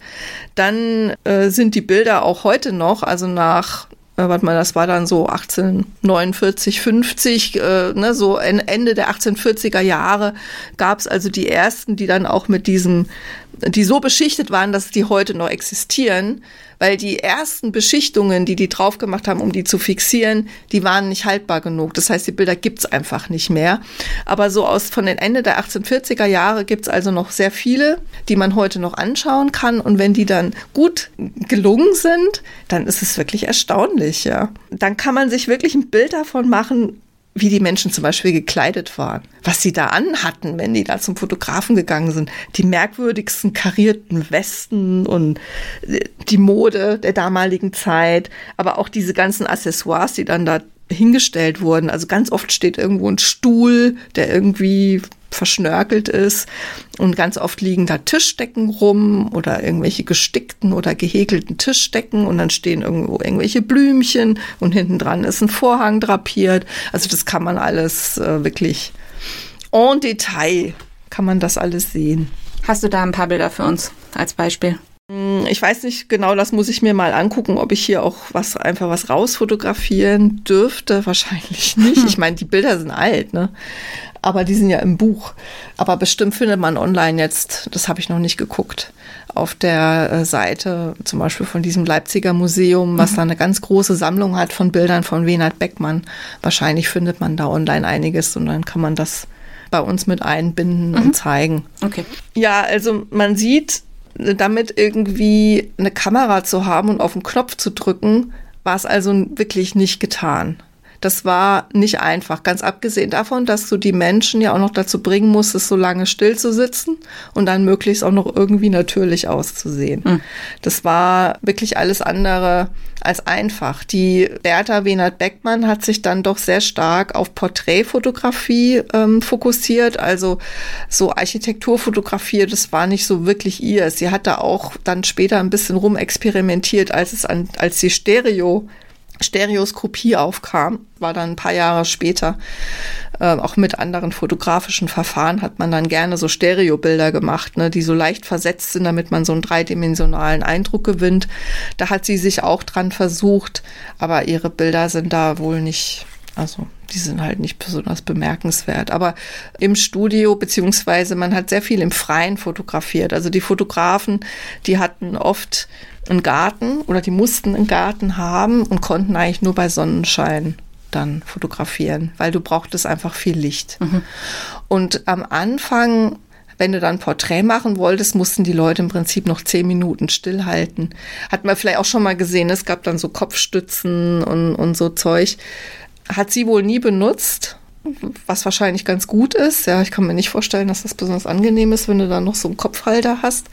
dann äh, sind die Bilder auch heute noch, also nach Äh, warte mal, das war dann so achtzehnhundertneunundvierzig, fünfzig, äh, ne, so Ende der achtzehnhundertvierziger Jahre gab es also die ersten, die dann auch mit diesem, die so beschichtet waren, dass die heute noch existieren, weil die ersten Beschichtungen, die die drauf gemacht haben, um die zu fixieren, die waren nicht haltbar genug. Das heißt, die Bilder gibt's einfach nicht mehr. Aber so aus von den Ende der achtzehnhundertvierziger Jahre gibt's also noch sehr viele, die man heute noch anschauen kann. Und wenn die dann gut gelungen sind, dann ist es wirklich erstaunlich, ja. Dann kann man sich wirklich ein Bild davon machen, wie die Menschen zum Beispiel gekleidet waren, was sie da anhatten, wenn die da zum Fotografen gegangen sind. Die merkwürdigsten karierten Westen und die Mode der damaligen Zeit, aber auch diese ganzen Accessoires, die dann da hingestellt wurden. Also ganz oft steht irgendwo ein Stuhl, der irgendwie verschnörkelt ist, und ganz oft liegen da Tischdecken rum oder irgendwelche gestickten oder gehäkelten Tischdecken, und dann stehen irgendwo irgendwelche Blümchen und hinten dran ist ein Vorhang drapiert. Also das kann man alles äh, wirklich en Detail kann man das alles sehen. Hast du da ein paar Bilder für uns als Beispiel? Ich weiß nicht genau, das muss ich mir mal angucken, ob ich hier auch was einfach was rausfotografieren dürfte. Wahrscheinlich nicht. Ich meine, die Bilder sind alt, ne? Aber die sind ja im Buch. Aber bestimmt findet man online jetzt, das habe ich noch nicht geguckt, auf der Seite zum Beispiel von diesem Leipziger Museum, was mhm. da eine ganz große Sammlung hat von Bildern von Wenert Beckmann. Wahrscheinlich findet man da online einiges und dann kann man das bei uns mit einbinden mhm. und zeigen. Okay. Ja, also man sieht, damit irgendwie eine Kamera zu haben und auf den Knopf zu drücken, war es also wirklich nicht getan. Das war nicht einfach, ganz abgesehen davon, dass du die Menschen ja auch noch dazu bringen musstest, so lange still zu sitzen und dann möglichst auch noch irgendwie natürlich auszusehen. Mhm. Das war wirklich alles andere als einfach. Die Bertha Wenert Beckmann hat sich dann doch sehr stark auf Porträtfotografie ähm, fokussiert, also so Architekturfotografie, das war nicht so wirklich ihr. Sie hat da auch dann später ein bisschen rumexperimentiert, als es an, als die Stereo Stereoskopie aufkam, war dann ein paar Jahre später. Äh, auch mit anderen fotografischen Verfahren hat man dann gerne so Stereobilder gemacht, ne, die so leicht versetzt sind, damit man so einen dreidimensionalen Eindruck gewinnt. Da hat sie sich auch dran versucht, aber ihre Bilder sind da wohl nicht, also die sind halt nicht besonders bemerkenswert. Aber im Studio, beziehungsweise man hat sehr viel im Freien fotografiert. Also die Fotografen, die hatten oft einen Garten oder die mussten einen Garten haben und konnten eigentlich nur bei Sonnenschein dann fotografieren, weil du brauchtest einfach viel Licht. Mhm. Und am Anfang, wenn du dann ein Porträt machen wolltest, mussten die Leute im Prinzip noch zehn Minuten stillhalten. Hat man vielleicht auch schon mal gesehen, es gab dann so Kopfstützen und, und so Zeug. Hat sie wohl nie benutzt, was wahrscheinlich ganz gut ist. Ja, ich kann mir nicht vorstellen, dass das besonders angenehm ist, wenn du dann noch so einen Kopfhalter hast.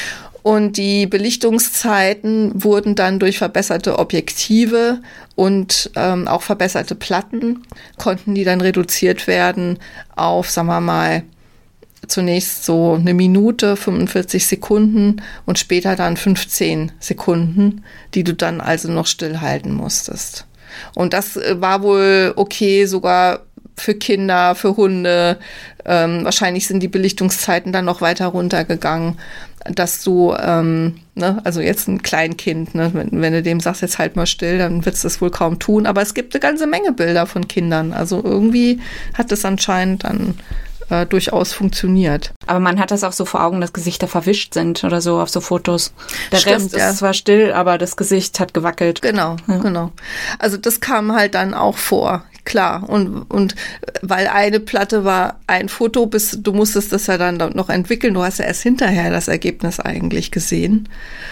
Und die Belichtungszeiten wurden dann durch verbesserte Objektive und ähm, auch verbesserte Platten, konnten die dann reduziert werden auf, sagen wir mal, zunächst so eine Minute, fünfundvierzig Sekunden und später dann fünfzehn Sekunden, die du dann also noch stillhalten musstest. Und das war wohl okay, sogar für Kinder, für Hunde. Ähm, wahrscheinlich sind die Belichtungszeiten dann noch weiter runtergegangen, dass du, ähm, ne, also jetzt ein Kleinkind, ne, wenn, wenn du dem sagst, jetzt halt mal still, dann wird es das wohl kaum tun. Aber es gibt eine ganze Menge Bilder von Kindern. Also irgendwie hat es anscheinend dann äh, durchaus funktioniert. Aber man hat das auch so vor Augen, dass Gesichter verwischt sind oder so auf so Fotos. Der Stimmt, Rest ja. ist zwar still, aber das Gesicht hat gewackelt. Genau, ja. genau. Also das kam halt dann auch vor. Klar, und, und weil eine Platte war ein Foto, bis du musstest das ja dann noch entwickeln. Du hast ja erst hinterher das Ergebnis eigentlich gesehen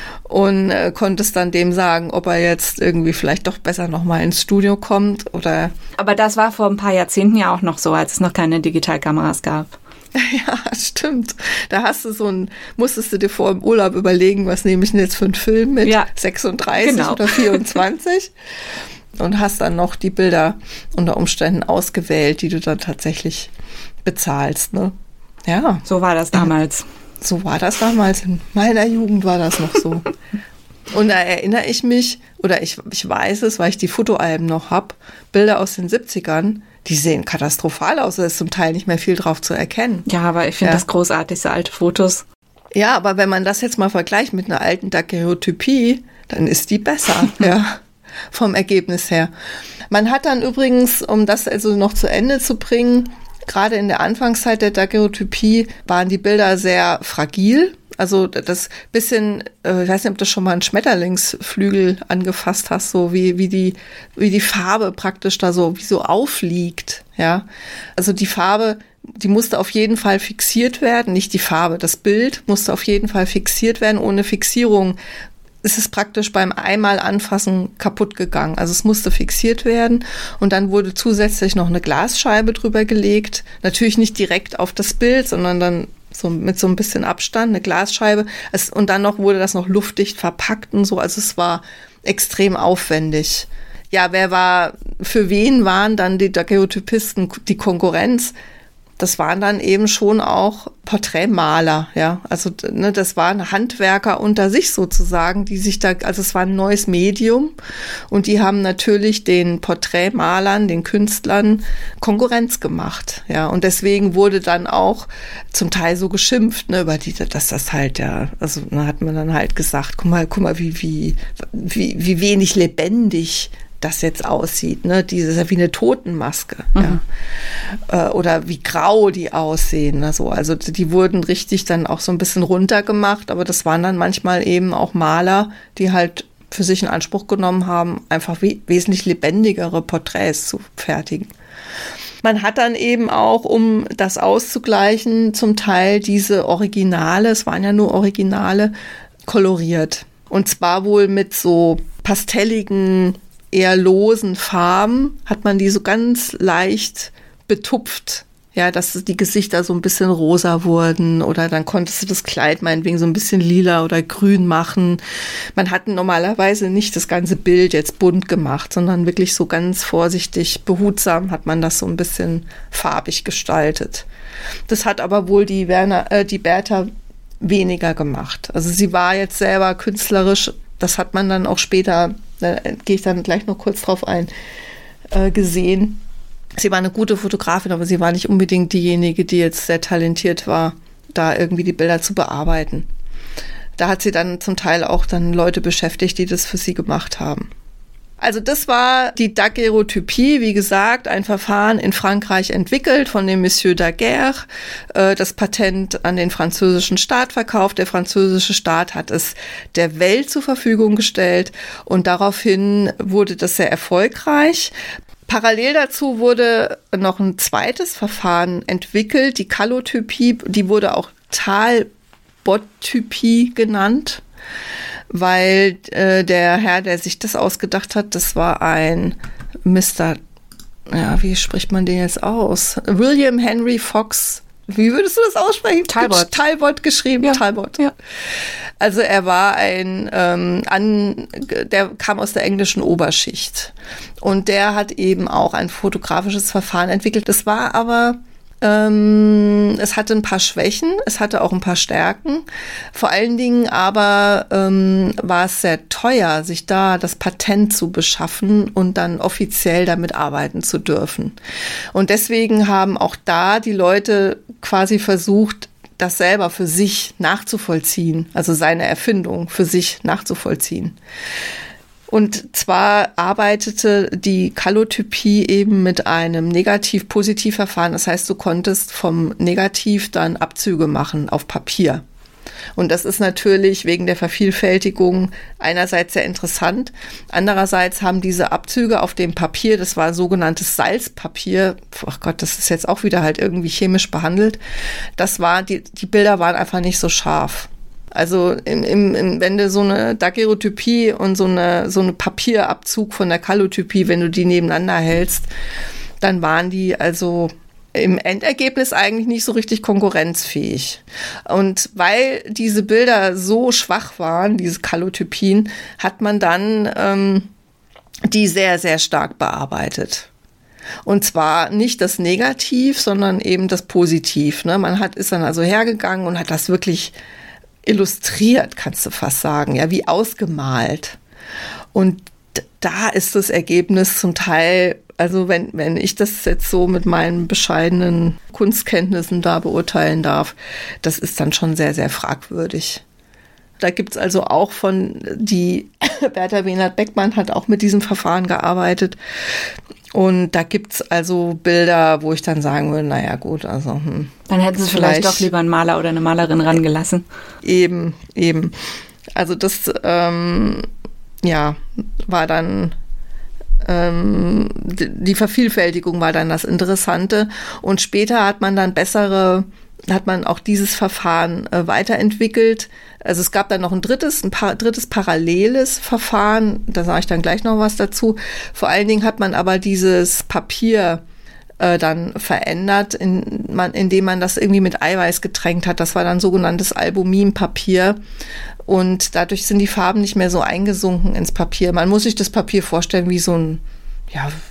und äh, konntest dann dem sagen, ob er jetzt irgendwie vielleicht doch besser nochmal ins Studio kommt oder. Aber das war vor ein paar Jahrzehnten ja auch noch so, als es noch keine Digitalkameras gab. Ja, stimmt. Da hast du so ein, musstest du dir vor im Urlaub überlegen, was nehme ich denn jetzt für einen Film mit? Ja, sechsunddreißig genau. Oder vierundzwanzig? Und hast dann noch die Bilder unter Umständen ausgewählt, die du dann tatsächlich bezahlst, ne? Ja. So war das damals. So war das damals. In meiner Jugend war das noch so. Und da erinnere ich mich, oder ich, ich weiß es, weil ich die Fotoalben noch habe, Bilder aus den siebzigern, die sehen katastrophal aus, da ist zum Teil nicht mehr viel drauf zu erkennen. Ja, aber ich finde ja. das großartig, so alte Fotos. Ja, aber wenn man das jetzt mal vergleicht mit einer alten Daguerreotypie, dann ist die besser, ja. Vom Ergebnis her. Man hat dann übrigens, um das also noch zu Ende zu bringen, gerade in der Anfangszeit der Daguerreotypie waren die Bilder sehr fragil. Also das bisschen, ich weiß nicht, ob du schon mal einen Schmetterlingsflügel angefasst hast, so wie, wie die, wie die Farbe praktisch da so, wie so aufliegt, ja. Also die Farbe, die musste auf jeden Fall fixiert werden, nicht die Farbe, das Bild musste auf jeden Fall fixiert werden. Ohne Fixierung ist es praktisch beim einmal Anfassen kaputt gegangen. Also es musste fixiert werden und dann wurde zusätzlich noch eine Glasscheibe drüber gelegt. Natürlich nicht direkt auf das Bild, sondern dann so mit so ein bisschen Abstand, eine Glasscheibe. Es, und dann noch wurde das noch luftdicht verpackt und so. Also es war extrem aufwendig. Ja, wer war, für wen waren dann die Daguerreotypisten die Konkurrenz? das waren dann eben schon auch Porträtmaler, ja. Also, ne, das waren Handwerker unter sich sozusagen, die sich da, also es war ein neues Medium und die haben natürlich den Porträtmalern, den Künstlern Konkurrenz gemacht, ja. Und deswegen wurde dann auch zum Teil so geschimpft, ne, über die, dass das halt, ja, also, da hat man dann halt gesagt, guck mal, guck mal, wie, wie, wie, wie wenig lebendig das jetzt aussieht, ne? Diese ist ja wie eine Totenmaske, mhm. ja. Äh, oder wie grau die aussehen, also, also die wurden richtig dann auch so ein bisschen runtergemacht, aber das waren dann manchmal eben auch Maler, die halt für sich in Anspruch genommen haben, einfach we- wesentlich lebendigere Porträts zu fertigen. Man hat dann eben auch, um das auszugleichen, zum Teil diese Originale, es waren ja nur Originale, koloriert. Und zwar wohl mit so pastelligen, eher losen Farben hat man die so ganz leicht betupft, ja, dass die Gesichter so ein bisschen rosa wurden oder dann konntest du das Kleid meinetwegen so ein bisschen lila oder grün machen. Man hat normalerweise nicht das ganze Bild jetzt bunt gemacht, sondern wirklich so ganz vorsichtig, behutsam hat man das so ein bisschen farbig gestaltet. Das hat aber wohl die Werner, äh, die Bertha weniger gemacht. Also sie war jetzt selber künstlerisch, das hat man dann auch später, da gehe ich dann gleich noch kurz drauf ein, äh, gesehen. Sie war eine gute Fotografin, aber sie war nicht unbedingt diejenige, die jetzt sehr talentiert war, da irgendwie die Bilder zu bearbeiten. Da hat sie dann zum Teil auch dann Leute beschäftigt, die das für sie gemacht haben. Also das war die Daguerreotypie, wie gesagt, ein Verfahren in Frankreich entwickelt von dem Monsieur Daguerre, äh, das Patent an den französischen Staat verkauft. Der französische Staat hat es der Welt zur Verfügung gestellt und daraufhin wurde das sehr erfolgreich. Parallel dazu wurde noch ein zweites Verfahren entwickelt, die Kallotypie, die wurde auch Talbot-Typie genannt, weil äh, der Herr, der sich das ausgedacht hat, das war ein Mister, ja, wie spricht man den jetzt aus? William Henry Fox. Wie würdest du das aussprechen? Talbot. Talbot geschrieben, ja. Talbot. Ja. Also er war ein, ähm, an, der kam aus der englischen Oberschicht und der hat eben auch ein fotografisches Verfahren entwickelt. Das war aber, ähm, es hatte ein paar Schwächen, es hatte auch ein paar Stärken. Vor allen Dingen aber ähm, war es sehr teuer, sich da das Patent zu beschaffen und dann offiziell damit arbeiten zu dürfen. Und deswegen haben auch da die Leute quasi versucht, das selber für sich nachzuvollziehen, also seine Erfindung für sich nachzuvollziehen. Und zwar arbeitete die Kallotypie eben mit einem Negativ-Positiv-Verfahren. Das heißt, du konntest vom Negativ dann Abzüge machen auf Papier. Und das ist natürlich wegen der Vervielfältigung einerseits sehr interessant. Andererseits haben diese Abzüge auf dem Papier, das war sogenanntes Salzpapier, ach Gott, das ist jetzt auch wieder halt irgendwie chemisch behandelt, das war, die, die Bilder waren einfach nicht so scharf. Also im, im, im, wenn du so eine Daguerreotypie und so eine, so eine Papierabzug von der Kallotypie, wenn du die nebeneinander hältst, dann waren die also im Endergebnis eigentlich nicht so richtig konkurrenzfähig. Und weil diese Bilder so schwach waren, diese Kallotypien, hat man dann ähm, die sehr, sehr stark bearbeitet. Und zwar nicht das Negativ, sondern eben das Positiv. Ne? Man hat, ist dann also hergegangen und hat das wirklich illustriert, kannst du fast sagen, ja, wie ausgemalt. Und da ist das Ergebnis zum Teil, also wenn, wenn ich das jetzt so mit meinen bescheidenen Kunstkenntnissen da beurteilen darf, das ist dann schon sehr, sehr fragwürdig. Da gibt's also auch von, die Bertha Behnert-Beckmann hat auch mit diesem Verfahren gearbeitet. Und da gibt's also Bilder, wo ich dann sagen würde, naja gut, also hm, dann hätten sie vielleicht, vielleicht doch lieber einen Maler oder eine Malerin rangelassen. Eben, eben. Also das, ähm, ja, war dann, ähm, die Vervielfältigung war dann das Interessante. Und später hat man dann bessere, hat man auch dieses Verfahren äh, weiterentwickelt. Also es gab dann noch ein drittes, ein pa- drittes paralleles Verfahren, da sage ich dann gleich noch was dazu. Vor allen Dingen hat man aber dieses Papier äh, dann verändert, in, man, indem man das irgendwie mit Eiweiß getränkt hat. Das war dann sogenanntes Albuminpapier und dadurch sind die Farben nicht mehr so eingesunken ins Papier. Man muss sich das Papier vorstellen wie so ein, ja,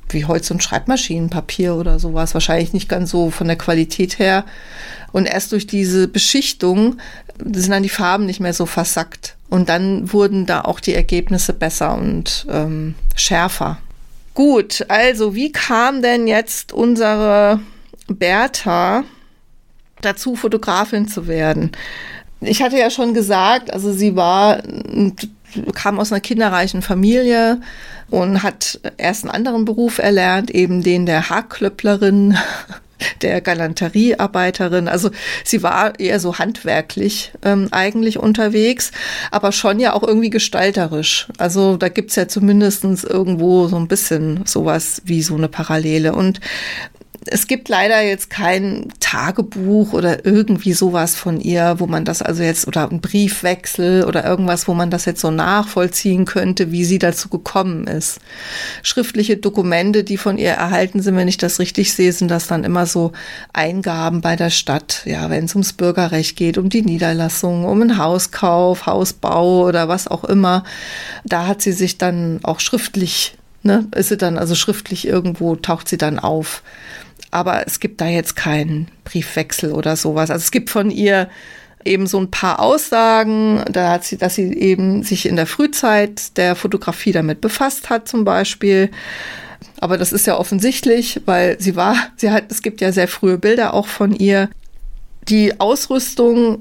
wie Holz- und Schreibmaschinenpapier oder sowas. Wahrscheinlich nicht ganz so von der Qualität her. Und erst durch diese Beschichtung sind dann die Farben nicht mehr so versackt. Und dann wurden da auch die Ergebnisse besser und ähm, schärfer. Gut, also wie kam denn jetzt unsere Bertha dazu, Fotografin zu werden? Ich hatte ja schon gesagt, also sie war, kam aus einer kinderreichen Familie und hat erst einen anderen Beruf erlernt, eben den der Haarklöpplerin, der Galanteriearbeiterin. Also sie war eher so handwerklich ähm, eigentlich unterwegs, aber schon ja auch irgendwie gestalterisch. Also da gibt's ja zumindest irgendwo so ein bisschen sowas wie so eine Parallele. Und es gibt leider jetzt kein Tagebuch oder irgendwie sowas von ihr, wo man das also jetzt, oder ein Briefwechsel oder irgendwas, wo man das jetzt so nachvollziehen könnte, wie sie dazu gekommen ist. Schriftliche Dokumente, die von ihr erhalten sind, wenn ich das richtig sehe, sind das dann immer so Eingaben bei der Stadt. Ja, wenn es ums Bürgerrecht geht, um die Niederlassung, um einen Hauskauf, Hausbau oder was auch immer. Da hat sie sich dann auch schriftlich, ne, ist sie dann also schriftlich irgendwo, taucht sie dann auf. Aber es gibt da jetzt keinen Briefwechsel oder sowas. Also es gibt von ihr eben so ein paar Aussagen, da hat sie, dass sie eben sich in der Frühzeit der Fotografie damit befasst hat zum Beispiel. Aber das ist ja offensichtlich, weil sie war, sie hat, es gibt ja sehr frühe Bilder auch von ihr. Die Ausrüstung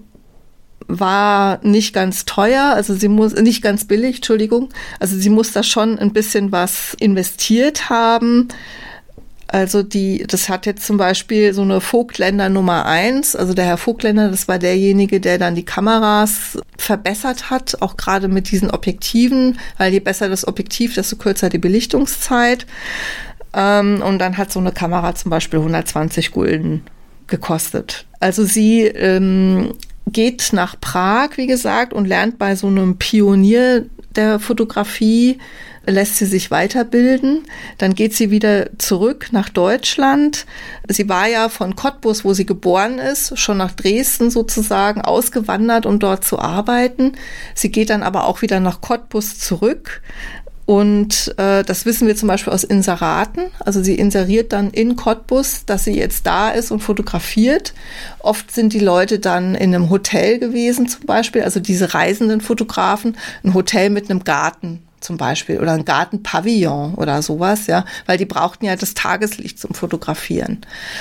war nicht ganz teuer, also sie muss, nicht ganz billig, Entschuldigung. Also sie muss da schon ein bisschen was investiert haben. Also die, das hat jetzt zum Beispiel so eine Vogtländer Nummer eins, also der Herr Vogtländer, das war derjenige, der dann die Kameras verbessert hat, auch gerade mit diesen Objektiven, weil je besser das Objektiv, desto kürzer die Belichtungszeit. Ähm, und dann hat so eine Kamera zum Beispiel hundertzwanzig Gulden gekostet. Also sie ähm, geht nach Prag, wie gesagt, und lernt bei so einem Pionier der Fotografie, lässt sie sich weiterbilden. Dann geht sie wieder zurück nach Deutschland. Sie war ja von Cottbus, wo sie geboren ist, schon nach Dresden sozusagen ausgewandert, um dort zu arbeiten. Sie geht dann aber auch wieder nach Cottbus zurück. Und äh, das wissen wir zum Beispiel aus Inseraten. Also sie inseriert dann in Cottbus, dass sie jetzt da ist und fotografiert. Oft sind die Leute dann in einem Hotel gewesen zum Beispiel, also diese reisenden Fotografen, ein Hotel mit einem Garten zum Beispiel oder ein Gartenpavillon oder sowas, ja, weil die brauchten ja das Tageslicht zum Fotografieren.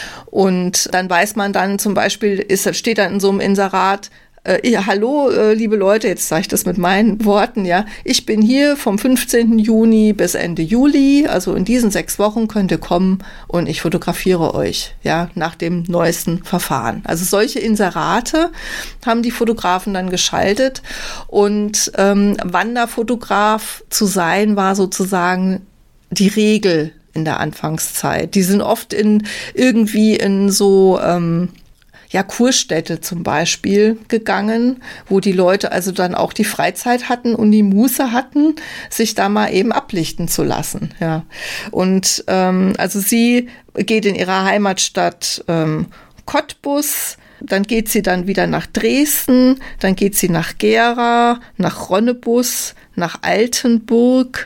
Und dann weiß man dann zum Beispiel, ist, steht dann in so einem Inserat, Äh, ja, hallo, äh, liebe Leute, jetzt sage ich das mit meinen Worten, ja. Ich bin hier vom fünfzehnten Juni bis Ende Juli, also in diesen sechs Wochen könnt ihr kommen und ich fotografiere euch, ja, nach dem neuesten Verfahren. Also solche Inserate haben die Fotografen dann geschaltet und ähm, Wanderfotograf zu sein war sozusagen die Regel in der Anfangszeit. Die sind oft in irgendwie in so ähm, ja, Kurstädte zum Beispiel gegangen, wo die Leute also dann auch die Freizeit hatten und die Muße hatten, sich da mal eben ablichten zu lassen. Ja, und ähm, also sie geht in ihrer Heimatstadt ähm, Cottbus, dann geht sie dann wieder nach Dresden, dann geht sie nach Gera, nach Ronnebus, nach Altenburg.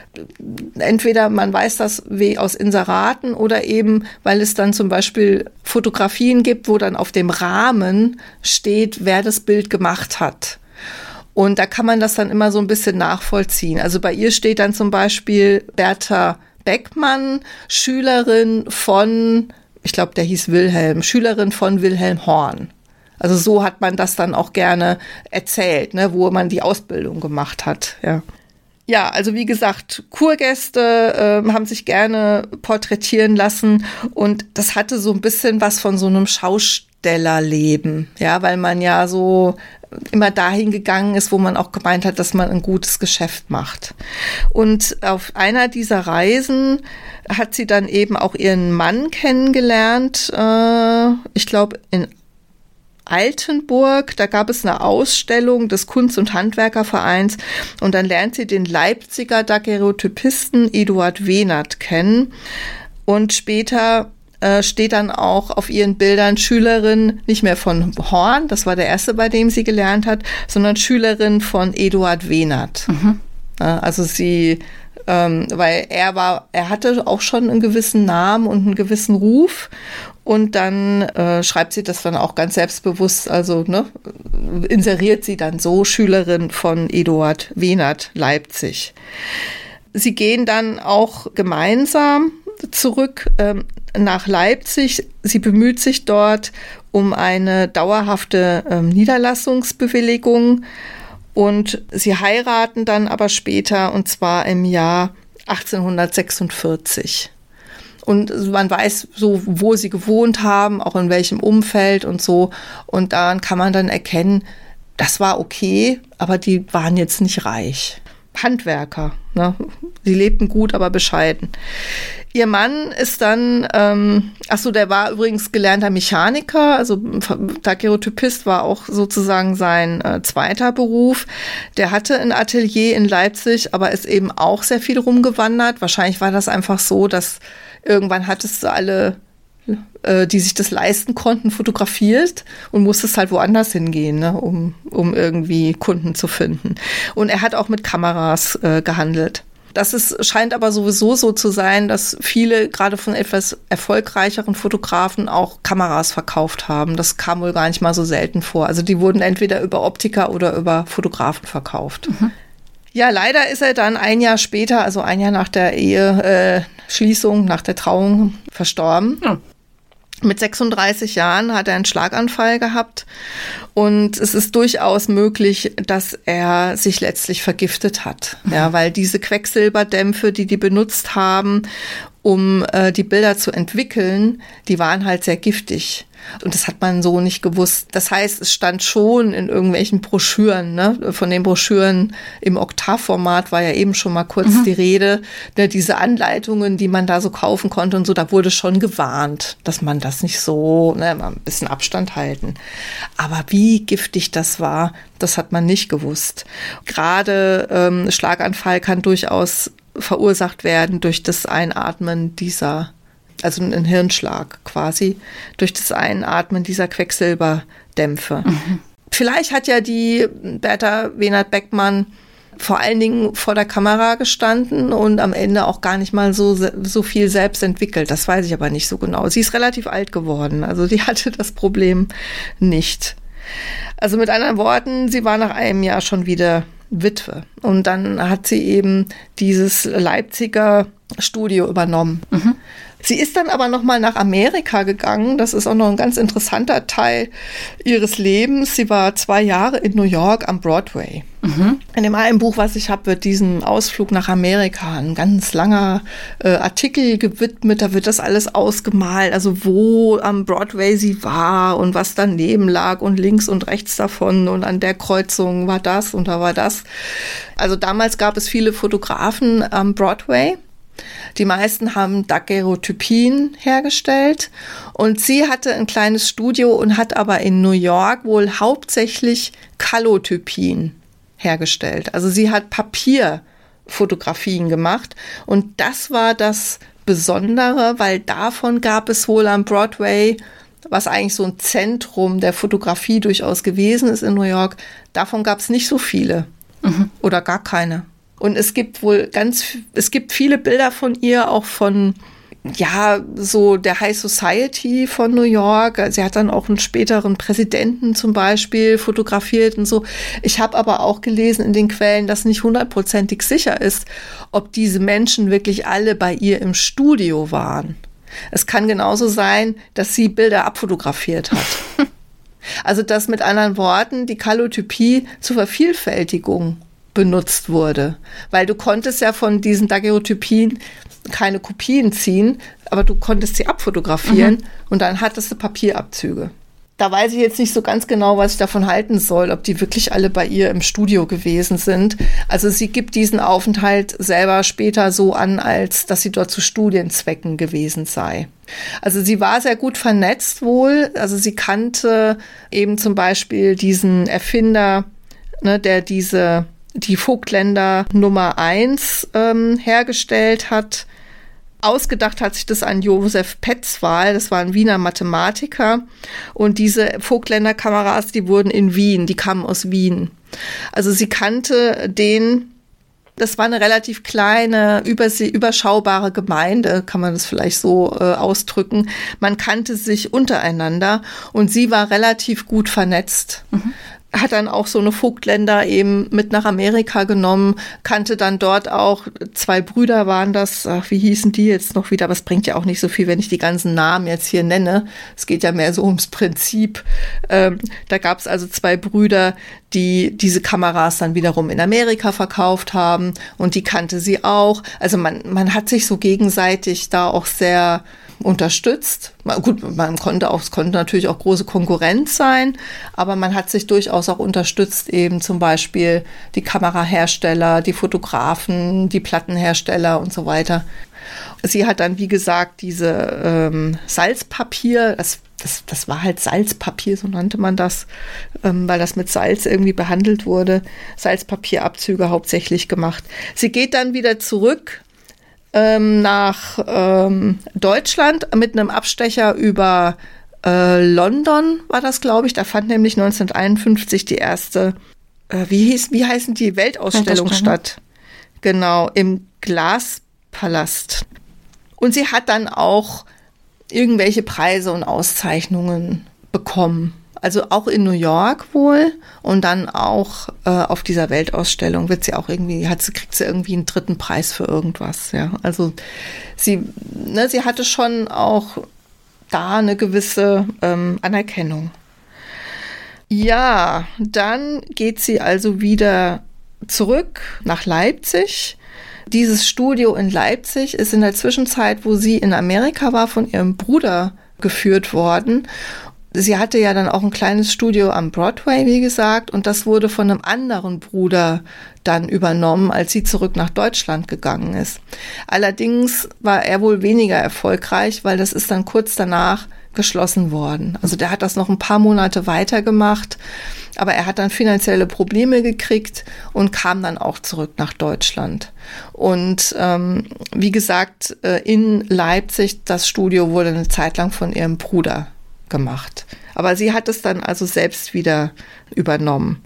Entweder man weiß das wie aus Inseraten oder eben, weil es dann zum Beispiel Fotografien gibt, wo dann auf dem Rahmen steht, wer das Bild gemacht hat. Und da kann man das dann immer so ein bisschen nachvollziehen. Also bei ihr steht dann zum Beispiel Bertha Beckmann, Schülerin von, ich glaube, der hieß Wilhelm, Schülerin von Wilhelm Horn. Also so hat man das dann auch gerne erzählt, ne, wo man die Ausbildung gemacht hat, ja. Ja, also wie gesagt, Kurgäste äh, haben sich gerne porträtieren lassen und das hatte so ein bisschen was von so einem Schaustellerleben, ja, weil man ja so immer dahin gegangen ist, wo man auch gemeint hat, dass man ein gutes Geschäft macht. Und auf einer dieser Reisen hat sie dann eben auch ihren Mann kennengelernt, äh, ich glaube in Altenburg, da gab es eine Ausstellung des Kunst- und Handwerkervereins und dann lernt sie den Leipziger Daguerreotypisten Eduard Wehnert kennen und später äh, steht dann auch auf ihren Bildern Schülerin nicht mehr von Horn, das war der erste, bei dem sie gelernt hat, sondern Schülerin von Eduard Wehnert. Mhm. Also sie ähm, weil er war, er hatte auch schon einen gewissen Namen und einen gewissen Ruf. Und dann äh, schreibt sie das dann auch ganz selbstbewusst, also ne, inseriert sie dann so, Schülerin von Eduard Wehnert, Leipzig. Sie gehen dann auch gemeinsam zurück ähm, nach Leipzig. Sie bemüht sich dort um eine dauerhafte ähm, Niederlassungsbewilligung und sie heiraten dann aber später, und zwar im Jahr achtzehnhundertsechsundvierzig. Und man weiß so, wo sie gewohnt haben, auch in welchem Umfeld und so. Und daran kann man dann erkennen, das war okay, aber die waren jetzt nicht reich. Handwerker, ne? Sie lebten gut, aber bescheiden. Ihr Mann ist dann, ähm, ach so, der war übrigens gelernter Mechaniker, also Daguerreotypist war auch sozusagen sein äh, zweiter Beruf. Der hatte ein Atelier in Leipzig, aber ist eben auch sehr viel rumgewandert. Wahrscheinlich war das einfach so, dass irgendwann hattest du alle, äh, die sich das leisten konnten, fotografiert und musstest halt woanders hingehen, ne, um, um irgendwie Kunden zu finden. Und er hat auch mit Kameras äh, gehandelt. Das ist, scheint aber sowieso so zu sein, dass viele, gerade von etwas erfolgreicheren Fotografen, auch Kameras verkauft haben. Das kam wohl gar nicht mal so selten vor. Also die wurden entweder über Optiker oder über Fotografen verkauft. Mhm. Ja, leider ist er dann ein Jahr später, also ein Jahr nach der Eheschließung, nach der Trauung, verstorben. Ja. Mit sechsunddreißig Jahren hat er einen Schlaganfall gehabt und es ist durchaus möglich, dass er sich letztlich vergiftet hat. Mhm. Ja, weil diese Quecksilberdämpfe, die die benutzt haben, um äh, die Bilder zu entwickeln, die waren halt sehr giftig. Und das hat man so nicht gewusst. Das heißt, es stand schon in irgendwelchen Broschüren, ne? Von den Broschüren im Oktavformat war ja eben schon mal kurz mhm. die Rede. Ne? Diese Anleitungen, die man da so kaufen konnte und so, da wurde schon gewarnt, dass man das nicht so, ne, mal ein bisschen Abstand halten. Aber wie giftig das war, das hat man nicht gewusst. Gerade ähm, Schlaganfall kann durchaus verursacht werden durch das Einatmen dieser, also ein Hirnschlag quasi, durch das Einatmen dieser Quecksilberdämpfe. Mhm. Vielleicht hat ja die Berta Wehnert-Beckmann vor allen Dingen vor der Kamera gestanden und am Ende auch gar nicht mal so, so viel selbst entwickelt. Das weiß ich aber nicht so genau. Sie ist relativ alt geworden, also die hatte das Problem nicht. Also mit anderen Worten, sie war nach einem Jahr schon wieder Witwe. Und dann hat sie eben dieses Leipziger Studio übernommen. Mhm. Sie ist dann aber noch mal nach Amerika gegangen. Das ist auch noch ein ganz interessanter Teil ihres Lebens. Sie war zwei Jahre in New York am Broadway. Mhm. In dem einen Buch, was ich habe, wird diesem Ausflug nach Amerika ein ganz langer äh, Artikel gewidmet. Da wird das alles ausgemalt, also wo am Broadway sie war und was daneben lag und links und rechts davon und an der Kreuzung war das und da war das. Also damals gab es viele Fotografen am Broadway. Die meisten haben Daguerreotypien hergestellt und sie hatte ein kleines Studio und hat aber in New York wohl hauptsächlich Kallotypien hergestellt. Also sie hat Papierfotografien gemacht und das war das Besondere, weil davon gab es wohl am Broadway, was eigentlich so ein Zentrum der Fotografie durchaus gewesen ist in New York, davon gab es nicht so viele mhm. oder gar keine. Und es gibt wohl ganz, es gibt viele Bilder von ihr, auch von, ja, so der High Society von New York. Sie hat dann auch einen späteren Präsidenten zum Beispiel fotografiert und so. Ich habe aber auch gelesen in den Quellen, dass nicht hundertprozentig sicher ist, ob diese Menschen wirklich alle bei ihr im Studio waren. Es kann genauso sein, dass sie Bilder abfotografiert hat. Also, dass mit anderen Worten die Kallotypie zur Vervielfältigung benutzt wurde. Weil du konntest ja von diesen Daguerreotypien keine Kopien ziehen, aber du konntest sie abfotografieren mhm. und dann hattest du Papierabzüge. Da weiß ich jetzt nicht so ganz genau, was ich davon halten soll, ob die wirklich alle bei ihr im Studio gewesen sind. Also sie gibt diesen Aufenthalt selber später so an, als dass sie dort zu Studienzwecken gewesen sei. Also sie war sehr gut vernetzt wohl. Also sie kannte eben zum Beispiel diesen Erfinder, ne, der diese die Vogtländer Nummer eins ähm, hergestellt hat. Ausgedacht hat sich das an Josef Petzval, das war ein Wiener Mathematiker. Und diese Vogtländer Kameras, die wurden in Wien, die kamen aus Wien. Also sie kannte den Das war eine relativ kleine, übersee- überschaubare Gemeinde, kann man das vielleicht so äh, ausdrücken. Man kannte sich untereinander und sie war relativ gut vernetzt. Mhm. Hat dann auch so eine Vogtländer eben mit nach Amerika genommen, kannte dann dort auch, zwei Brüder waren das, ach, wie hießen die jetzt noch wieder, aber es bringt ja auch nicht so viel, wenn ich die ganzen Namen jetzt hier nenne. Es geht ja mehr so ums Prinzip. Ähm, da gab es also zwei Brüder, die diese Kameras dann wiederum in Amerika verkauft haben und die kannte sie auch. Also man, man hat sich so gegenseitig da auch sehr unterstützt. Gut, man konnte auch, es konnte natürlich auch große Konkurrenz sein, aber man hat sich durchaus auch unterstützt, eben zum Beispiel die Kamerahersteller, die Fotografen, die Plattenhersteller und so weiter. Sie hat dann, wie gesagt, diese ähm, Salzpapier, das, das, das war halt Salzpapier, so nannte man das, ähm, weil das mit Salz irgendwie behandelt wurde, Salzpapierabzüge hauptsächlich gemacht. Sie geht dann wieder zurück nach ähm, Deutschland mit einem Abstecher über äh, London war das, glaube ich. Da fand nämlich neunzehnhunderteinundfünfzig die erste, äh, wie hieß, wie heißen die, Weltausstellung statt. Genau, im Glaspalast. Und sie hat dann auch irgendwelche Preise und Auszeichnungen bekommen. Also auch in New York wohl und dann auch äh, auf dieser Weltausstellung wird sie auch irgendwie, hat sie, kriegt sie irgendwie einen dritten Preis für irgendwas, ja. Also sie, ne, sie hatte schon auch da eine gewisse ähm, Anerkennung. Ja, dann geht sie also wieder zurück nach Leipzig. Dieses Studio in Leipzig ist in der Zwischenzeit, wo sie in Amerika war, von ihrem Bruder geführt worden. Sie hatte ja dann auch ein kleines Studio am Broadway, wie gesagt, und das wurde von einem anderen Bruder dann übernommen, als sie zurück nach Deutschland gegangen ist. Allerdings war er wohl weniger erfolgreich, weil das ist dann kurz danach geschlossen worden. Also der hat das noch ein paar Monate weitergemacht, aber er hat dann finanzielle Probleme gekriegt und kam dann auch zurück nach Deutschland. Und ähm, wie gesagt, in Leipzig, das Studio wurde eine Zeit lang von ihrem Bruder gemacht. Aber sie hat es dann also selbst wieder übernommen.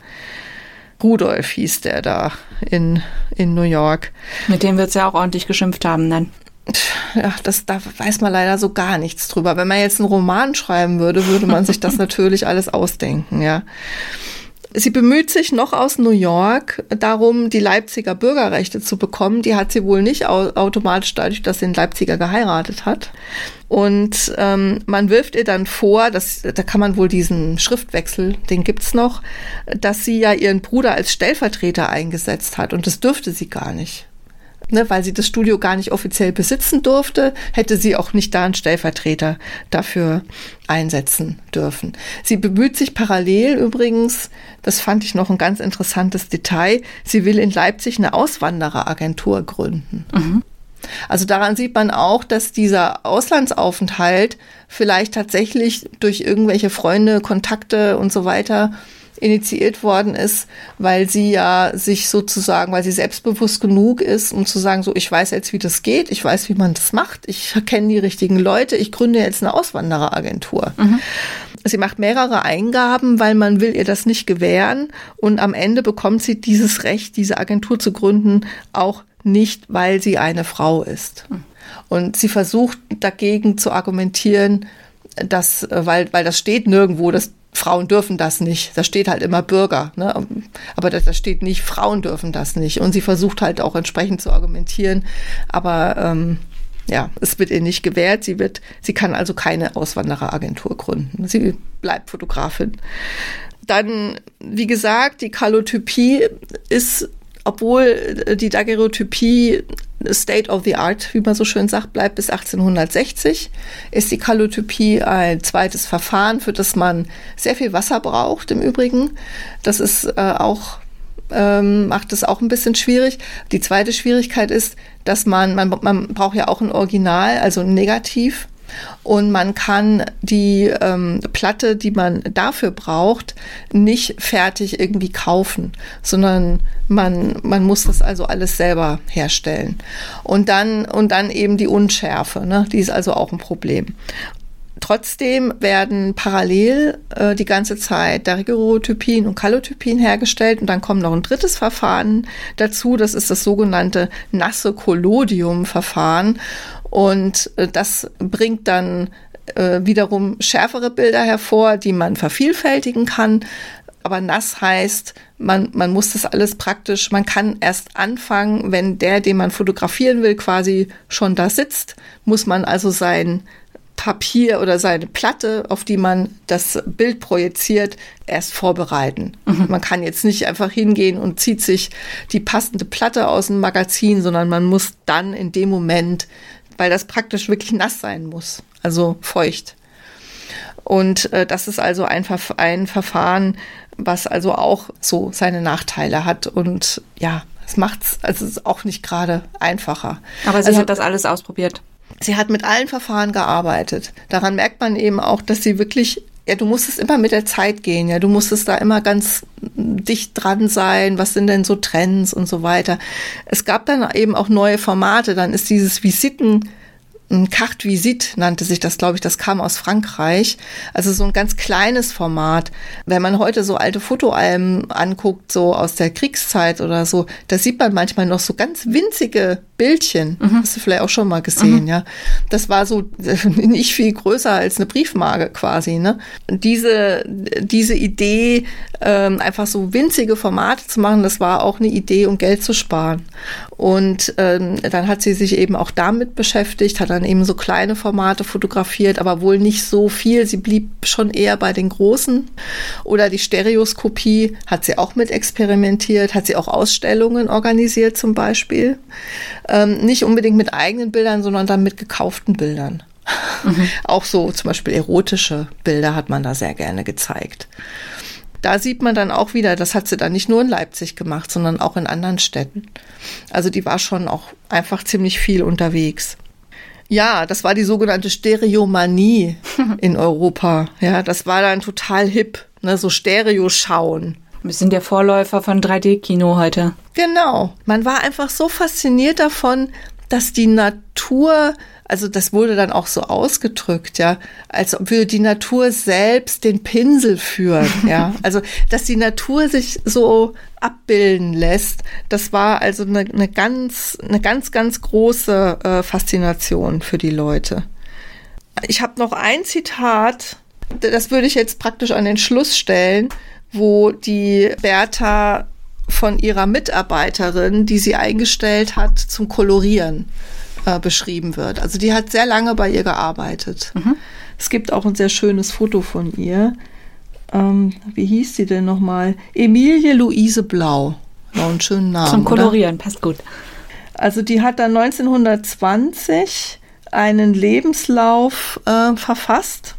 Rudolf hieß der da in, in New York. Mit dem wird sie ja auch ordentlich geschimpft haben dann. Ja, das, da weiß man leider so gar nichts drüber. Wenn man jetzt einen Roman schreiben würde, würde man sich das natürlich alles ausdenken, ja. Sie bemüht sich noch aus New York darum, die Leipziger Bürgerrechte zu bekommen. Die hat sie wohl nicht au- automatisch dadurch, dass sie einen Leipziger geheiratet hat. Und ähm, man wirft ihr dann vor, dass, da kann man wohl diesen Schriftwechsel, den gibt's noch, dass sie ja ihren Bruder als Stellvertreter eingesetzt hat. Und das dürfte sie gar nicht. Ne, weil sie das Studio gar nicht offiziell besitzen durfte, hätte sie auch nicht da einen Stellvertreter dafür einsetzen dürfen. Sie bemüht sich parallel übrigens, das fand ich noch ein ganz interessantes Detail, sie will in Leipzig eine Auswandereragentur gründen. Mhm. Also daran sieht man auch, dass dieser Auslandsaufenthalt vielleicht tatsächlich durch irgendwelche Freunde, Kontakte und so weiter initiiert worden ist, weil sie ja sich sozusagen, weil sie selbstbewusst genug ist, um zu sagen, so, ich weiß jetzt, wie das geht, ich weiß, wie man das macht, ich kenne die richtigen Leute, ich gründe jetzt eine Auswandereragentur. Mhm. Sie macht mehrere Eingaben, weil man will ihr das nicht gewähren und am Ende bekommt sie dieses Recht, diese Agentur zu gründen, auch nicht, weil sie eine Frau ist. Mhm. Und sie versucht dagegen zu argumentieren, dass, weil, weil das steht nirgendwo, dass Frauen dürfen das nicht. Da steht halt immer Bürger, ne? Aber da, da steht nicht, Frauen dürfen das nicht. Und sie versucht halt auch entsprechend zu argumentieren. Aber ähm, ja, es wird ihr nicht gewährt. Sie wird, sie kann also keine Auswandereragentur gründen. Sie bleibt Fotografin. Dann, wie gesagt, die Kallotypie ist, obwohl die Daguerreotypie State of the Art, wie man so schön sagt, bleibt bis achtzehnhundertsechzig, ist die Kallotypie ein zweites Verfahren, für das man sehr viel Wasser braucht im Übrigen. Das ist äh, auch, ähm, macht es auch ein bisschen schwierig. Die zweite Schwierigkeit ist, dass man, man, man braucht ja auch ein Original, also ein Negativ. Und man kann die ähm, Platte, die man dafür braucht, nicht fertig irgendwie kaufen, sondern man, man muss das also alles selber herstellen. Und dann, und dann eben die Unschärfe, ne? Die ist also auch ein Problem. Trotzdem werden parallel äh, die ganze Zeit Daguerreotypin und Kallotypin hergestellt und dann kommt noch ein drittes Verfahren dazu, das ist das sogenannte nasse Collodium-Verfahren und äh, das bringt dann äh, wiederum schärfere Bilder hervor, die man vervielfältigen kann. Aber nass heißt, man, man muss das alles praktisch, man kann erst anfangen, wenn der, den man fotografieren will, quasi schon da sitzt, muss man also sein Papier oder seine Platte, auf die man das Bild projiziert, erst vorbereiten. Mhm. Man kann jetzt nicht einfach hingehen und zieht sich die passende Platte aus dem Magazin, sondern man muss dann in dem Moment, weil das praktisch wirklich nass sein muss, also feucht. Und äh, das ist also ein, Verf- ein Verfahren, was also auch so seine Nachteile hat. Und ja, es macht es also es ist auch nicht gerade einfacher. Aber sie also, hat das alles ausprobiert. Sie hat mit allen Verfahren gearbeitet. Daran merkt man eben auch, dass sie wirklich, ja, du musstest immer mit der Zeit gehen, ja, du musstest da immer ganz dicht dran sein, was sind denn so Trends und so weiter. Es gab dann eben auch neue Formate, dann ist dieses Visiten, ein Carte Visite nannte sich das, glaube ich, das kam aus Frankreich. Also so ein ganz kleines Format. Wenn man heute so alte Fotoalben anguckt, so aus der Kriegszeit oder so, da sieht man manchmal noch so ganz winzige Bildchen. Mhm. Hast du vielleicht auch schon mal gesehen, mhm. ja. Das war so nicht viel größer als eine Briefmarke quasi, ne. Und diese, diese Idee, ähm, einfach so winzige Formate zu machen, das war auch eine Idee, um Geld zu sparen. Und ähm, dann hat sie sich eben auch damit beschäftigt, hat dann eben so kleine Formate fotografiert, aber wohl nicht so viel. Sie blieb schon eher bei den großen. Oder die Stereoskopie hat sie auch mit experimentiert, hat sie auch Ausstellungen organisiert zum Beispiel. Ähm, nicht unbedingt mit eigenen Bildern, sondern dann mit gekauften Bildern. Mhm. Auch so zum Beispiel erotische Bilder hat man da sehr gerne gezeigt. Da sieht man dann auch wieder, das hat sie dann nicht nur in Leipzig gemacht, sondern auch in anderen Städten. Also die war schon auch einfach ziemlich viel unterwegs. Ja, das war die sogenannte Stereomanie in Europa. Ja, das war dann total hip, ne, so Stereo-Schauen. Wir sind der Vorläufer von drei D-Kino heute. Genau. Man war einfach so fasziniert davon, dass die Natur, also das wurde dann auch so ausgedrückt, ja, als ob wir die Natur selbst den Pinsel führen, ja. Also, dass die Natur sich so abbilden lässt, das war also eine, eine ganz, eine ganz, ganz große äh, Faszination für die Leute. Ich habe noch ein Zitat, das würde ich jetzt praktisch an den Schluss stellen, wo die Berta von ihrer Mitarbeiterin, die sie eingestellt hat, zum Kolorieren äh, beschrieben wird. Also die hat sehr lange bei ihr gearbeitet. Mhm. Es gibt auch ein sehr schönes Foto von ihr. Ähm, wie hieß sie denn nochmal? Emilie Luise Blau. Noch einen schönen Namen. Zum Kolorieren, oder? Passt gut. Also die hat dann neunzehnhundertzwanzig einen Lebenslauf äh, verfasst.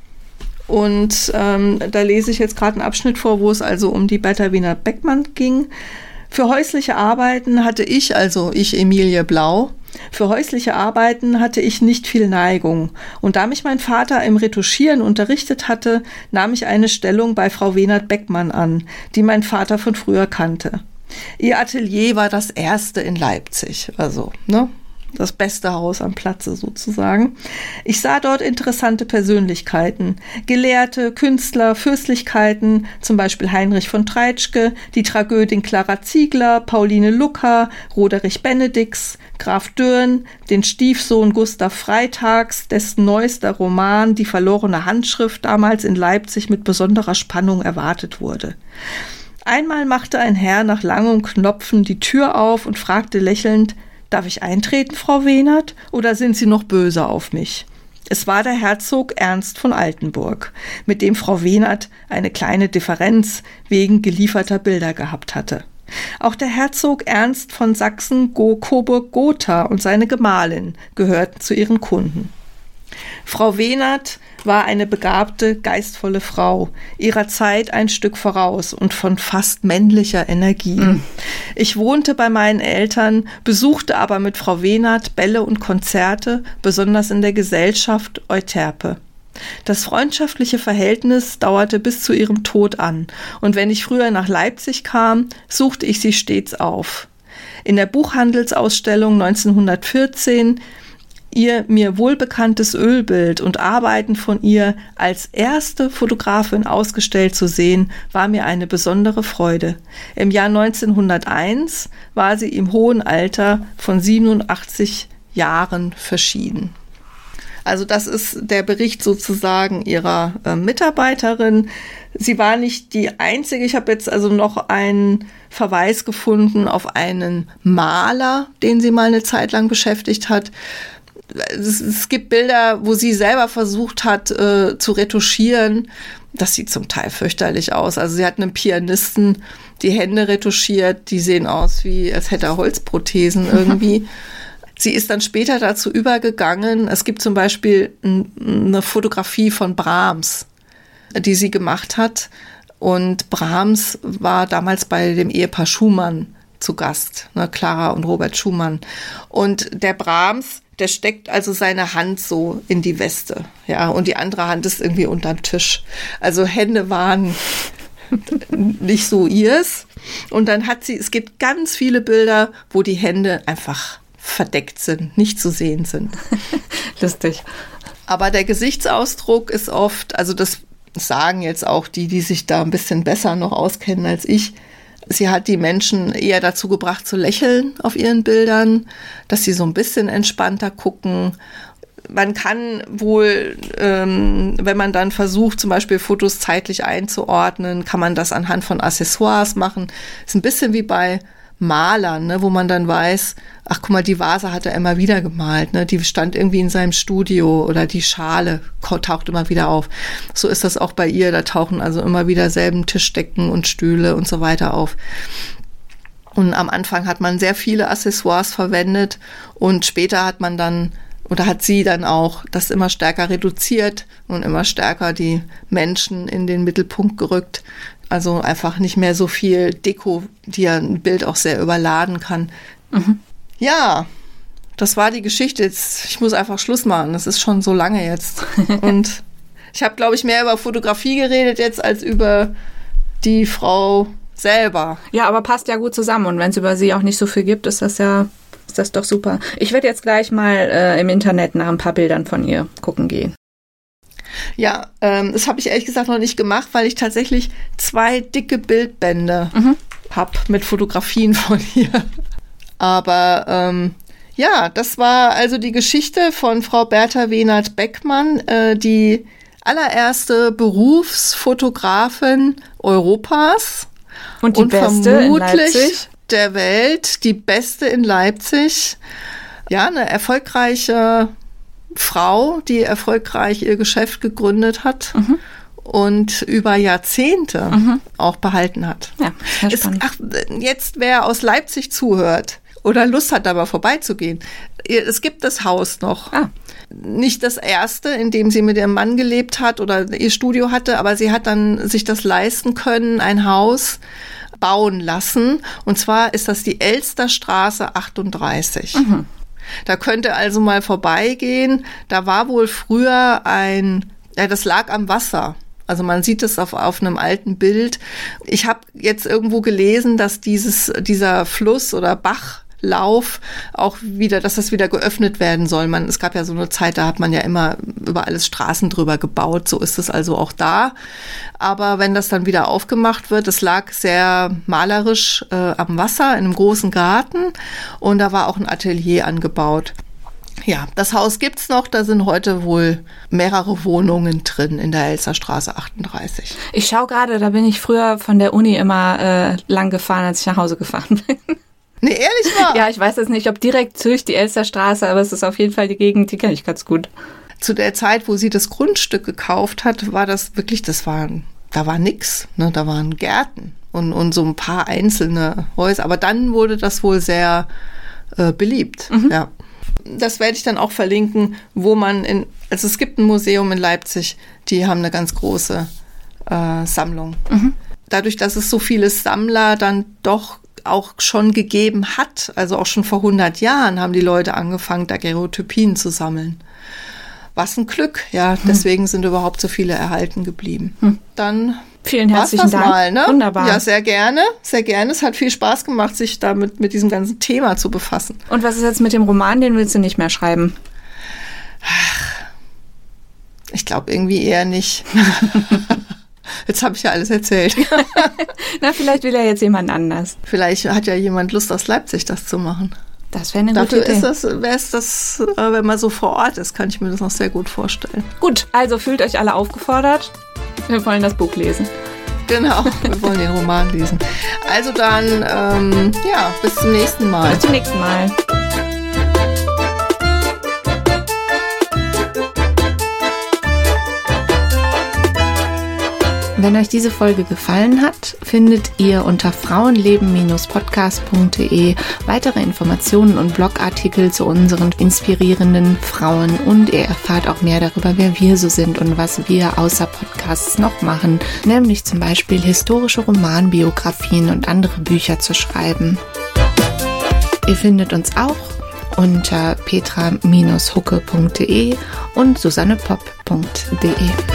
Und ähm, da lese ich jetzt gerade einen Abschnitt vor, wo es also um die Berta Wienert-Beckmann ging. Für häusliche Arbeiten hatte ich, also ich Emilie Blau, für häusliche Arbeiten hatte ich nicht viel Neigung. Und da mich mein Vater im Retuschieren unterrichtet hatte, nahm ich eine Stellung bei Frau Wienert-Beckmann an, die mein Vater von früher kannte. Ihr Atelier war das erste in Leipzig, also, ne? Das beste Haus am Platze sozusagen. Ich sah dort interessante Persönlichkeiten, Gelehrte, Künstler, Fürstlichkeiten, zum Beispiel Heinrich von Treitschke, die Tragödin Clara Ziegler, Pauline Lucker, Roderich Benedix, Graf Dürn, den Stiefsohn Gustav Freitags, dessen neuester Roman Die verlorene Handschrift damals in Leipzig mit besonderer Spannung erwartet wurde. Einmal machte ein Herr nach langem Knopfen die Tür auf und fragte lächelnd: Darf ich eintreten, Frau Wienert, oder sind Sie noch böse auf mich? Es war der Herzog Ernst von Altenburg, mit dem Frau Wienert eine kleine Differenz wegen gelieferter Bilder gehabt hatte. Auch der Herzog Ernst von Sachsen-Coburg-Gotha und seine Gemahlin gehörten zu ihren Kunden. Frau Wienert war eine begabte, geistvolle Frau, ihrer Zeit ein Stück voraus und von fast männlicher Energie. Mhm. Ich wohnte bei meinen Eltern, besuchte aber mit Frau Wienert Bälle und Konzerte, besonders in der Gesellschaft Euterpe. Das freundschaftliche Verhältnis dauerte bis zu ihrem Tod an, und wenn ich früher nach Leipzig kam, suchte ich sie stets auf. In der Buchhandelsausstellung neunzehnhundertvierzehn Ihr mir wohlbekanntes Ölbild und Arbeiten von ihr als erste Fotografin ausgestellt zu sehen, war mir eine besondere Freude. Im Jahr neunzehnhunderteins war sie im hohen Alter von siebenundachtzig Jahren verschieden. Also das ist der Bericht sozusagen ihrer äh, Mitarbeiterin. Sie war nicht die einzige. Ich habe jetzt also noch einen Verweis gefunden auf einen Maler, den sie mal eine Zeit lang beschäftigt hat. Es, es gibt Bilder, wo sie selber versucht hat äh, zu retuschieren. Das sieht zum Teil fürchterlich aus. Also sie hat einem Pianisten die Hände retuschiert. Die sehen aus, wie als hätte er Holzprothesen irgendwie. Sie ist dann später dazu übergegangen. Es gibt zum Beispiel eine Fotografie von Brahms, die sie gemacht hat. Und Brahms war damals bei dem Ehepaar Schumann zu Gast, ne, Clara und Robert Schumann. Und der Brahms, der steckt also seine Hand so in die Weste, ja, und die andere Hand ist irgendwie unterm Tisch. Also Hände waren nicht so ihrs. Und dann hat sie, es gibt ganz viele Bilder, wo die Hände einfach verdeckt sind, nicht zu sehen sind. Lustig. Aber der Gesichtsausdruck ist oft, also das sagen jetzt auch die, die sich da ein bisschen besser noch auskennen als ich, sie hat die Menschen eher dazu gebracht zu lächeln auf ihren Bildern, dass sie so ein bisschen entspannter gucken. Man kann wohl, ähm, wenn man dann versucht, zum Beispiel Fotos zeitlich einzuordnen, kann man das anhand von Accessoires machen. Ist ein bisschen wie bei Malern, ne, wo man dann weiß, ach guck mal, die Vase hat er immer wieder gemalt, ne, die stand irgendwie in seinem Studio oder die Schale taucht immer wieder auf. So ist das auch bei ihr, da tauchen also immer wieder selben Tischdecken und Stühle und so weiter auf. Und am Anfang hat man sehr viele Accessoires verwendet und später hat man dann oder hat sie dann auch das immer stärker reduziert und immer stärker die Menschen in den Mittelpunkt gerückt. Also einfach nicht mehr so viel Deko, die ja ein Bild auch sehr überladen kann. Mhm. Ja, das war die Geschichte. Jetzt, ich muss einfach Schluss machen. Das ist schon so lange jetzt. Und ich habe, glaube ich, mehr über Fotografie geredet jetzt als über die Frau selber. Ja, aber passt ja gut zusammen. Und wenn es über sie auch nicht so viel gibt, ist das ja, ist das doch super. Ich werde jetzt gleich mal äh, im Internet nach ein paar Bildern von ihr gucken gehen. Ja, ähm, das habe ich ehrlich gesagt noch nicht gemacht, weil ich tatsächlich zwei dicke Bildbände mhm. habe mit Fotografien von ihr. Aber ähm, ja, das war also die Geschichte von Frau Bertha Wehnert-Beckmann, äh, die allererste Berufsfotografin Europas. Und die und beste in Leipzig. Der Welt, die beste in Leipzig. Ja, eine erfolgreiche Frau, die erfolgreich ihr Geschäft gegründet hat mhm. und über Jahrzehnte mhm. auch behalten hat. Ja, sehr spannend. Es, ach, jetzt, wer aus Leipzig zuhört oder Lust hat, da mal vorbeizugehen, es gibt das Haus noch. Ah. Nicht das erste, in dem sie mit ihrem Mann gelebt hat oder ihr Studio hatte, aber sie hat dann sich das leisten können, ein Haus bauen lassen. Und zwar ist das die Elsterstraße achtunddreißig. Mhm. Da könnt ihr also mal vorbeigehen. Da war wohl früher ein, ja, das lag am Wasser. Also man sieht es auf, auf einem alten Bild. Ich habe jetzt irgendwo gelesen, dass dieses, dieser Fluss oder Bachlauf auch wieder, dass das wieder geöffnet werden soll. Man, es gab ja so eine Zeit, da hat man ja immer über alles Straßen drüber gebaut. So ist es also auch da. Aber wenn das dann wieder aufgemacht wird, es lag sehr malerisch äh, am Wasser in einem großen Garten und da war auch ein Atelier angebaut. Ja, das Haus gibt's noch, da sind heute wohl mehrere Wohnungen drin in der Elsterstraße achtunddreißig. Ich schaue gerade, da bin ich früher von der Uni immer äh, lang gefahren, als ich nach Hause gefahren bin. Nee, ehrlich wahr? Ja, ich weiß jetzt nicht, ob direkt durch die Elsterstraße, aber es ist auf jeden Fall die Gegend, die kenne ich ganz gut. Zu der Zeit, wo sie das Grundstück gekauft hat, war das wirklich, das war, da war nix, ne, da waren Gärten und, und so ein paar einzelne Häuser, aber dann wurde das wohl sehr äh, beliebt, mhm. ja. Das werde ich dann auch verlinken, wo man in, also es gibt ein Museum in Leipzig, die haben eine ganz große äh, Sammlung. Mhm. Dadurch, dass es so viele Sammler dann doch auch schon gegeben hat, also auch schon vor hundert Jahren haben die Leute angefangen, Daguerreotypien zu sammeln. Was ein Glück, ja, hm. deswegen sind überhaupt so viele erhalten geblieben. Hm. Dann vielen herzlichen Dank. Mal, ne? Wunderbar. Ja, sehr gerne, sehr gerne. Es hat viel Spaß gemacht, sich damit mit diesem ganzen Thema zu befassen. Und was ist jetzt mit dem Roman, den willst du nicht mehr schreiben? Ich glaube irgendwie eher nicht. Jetzt habe ich ja alles erzählt. Na, vielleicht will ja jetzt jemand anders. Vielleicht hat ja jemand Lust, aus Leipzig das zu machen. Das wäre eine Dafür gute Idee. ist das, wäre es das, wenn man so vor Ort ist, kann ich mir das noch sehr gut vorstellen. Gut, also fühlt euch alle aufgefordert. Wir wollen das Buch lesen. Genau, wir wollen den Roman lesen. Also dann, ähm, ja, bis zum nächsten Mal. Bis zum nächsten Mal. Wenn euch diese Folge gefallen hat, findet ihr unter frauenleben Podcast punkt de weitere Informationen und Blogartikel zu unseren inspirierenden Frauen und ihr erfahrt auch mehr darüber, wer wir so sind und was wir außer Podcasts noch machen, nämlich zum Beispiel historische Romanbiografien und andere Bücher zu schreiben. Ihr findet uns auch unter petra Bindestrich hucke punkt de und susannepopp punkt de.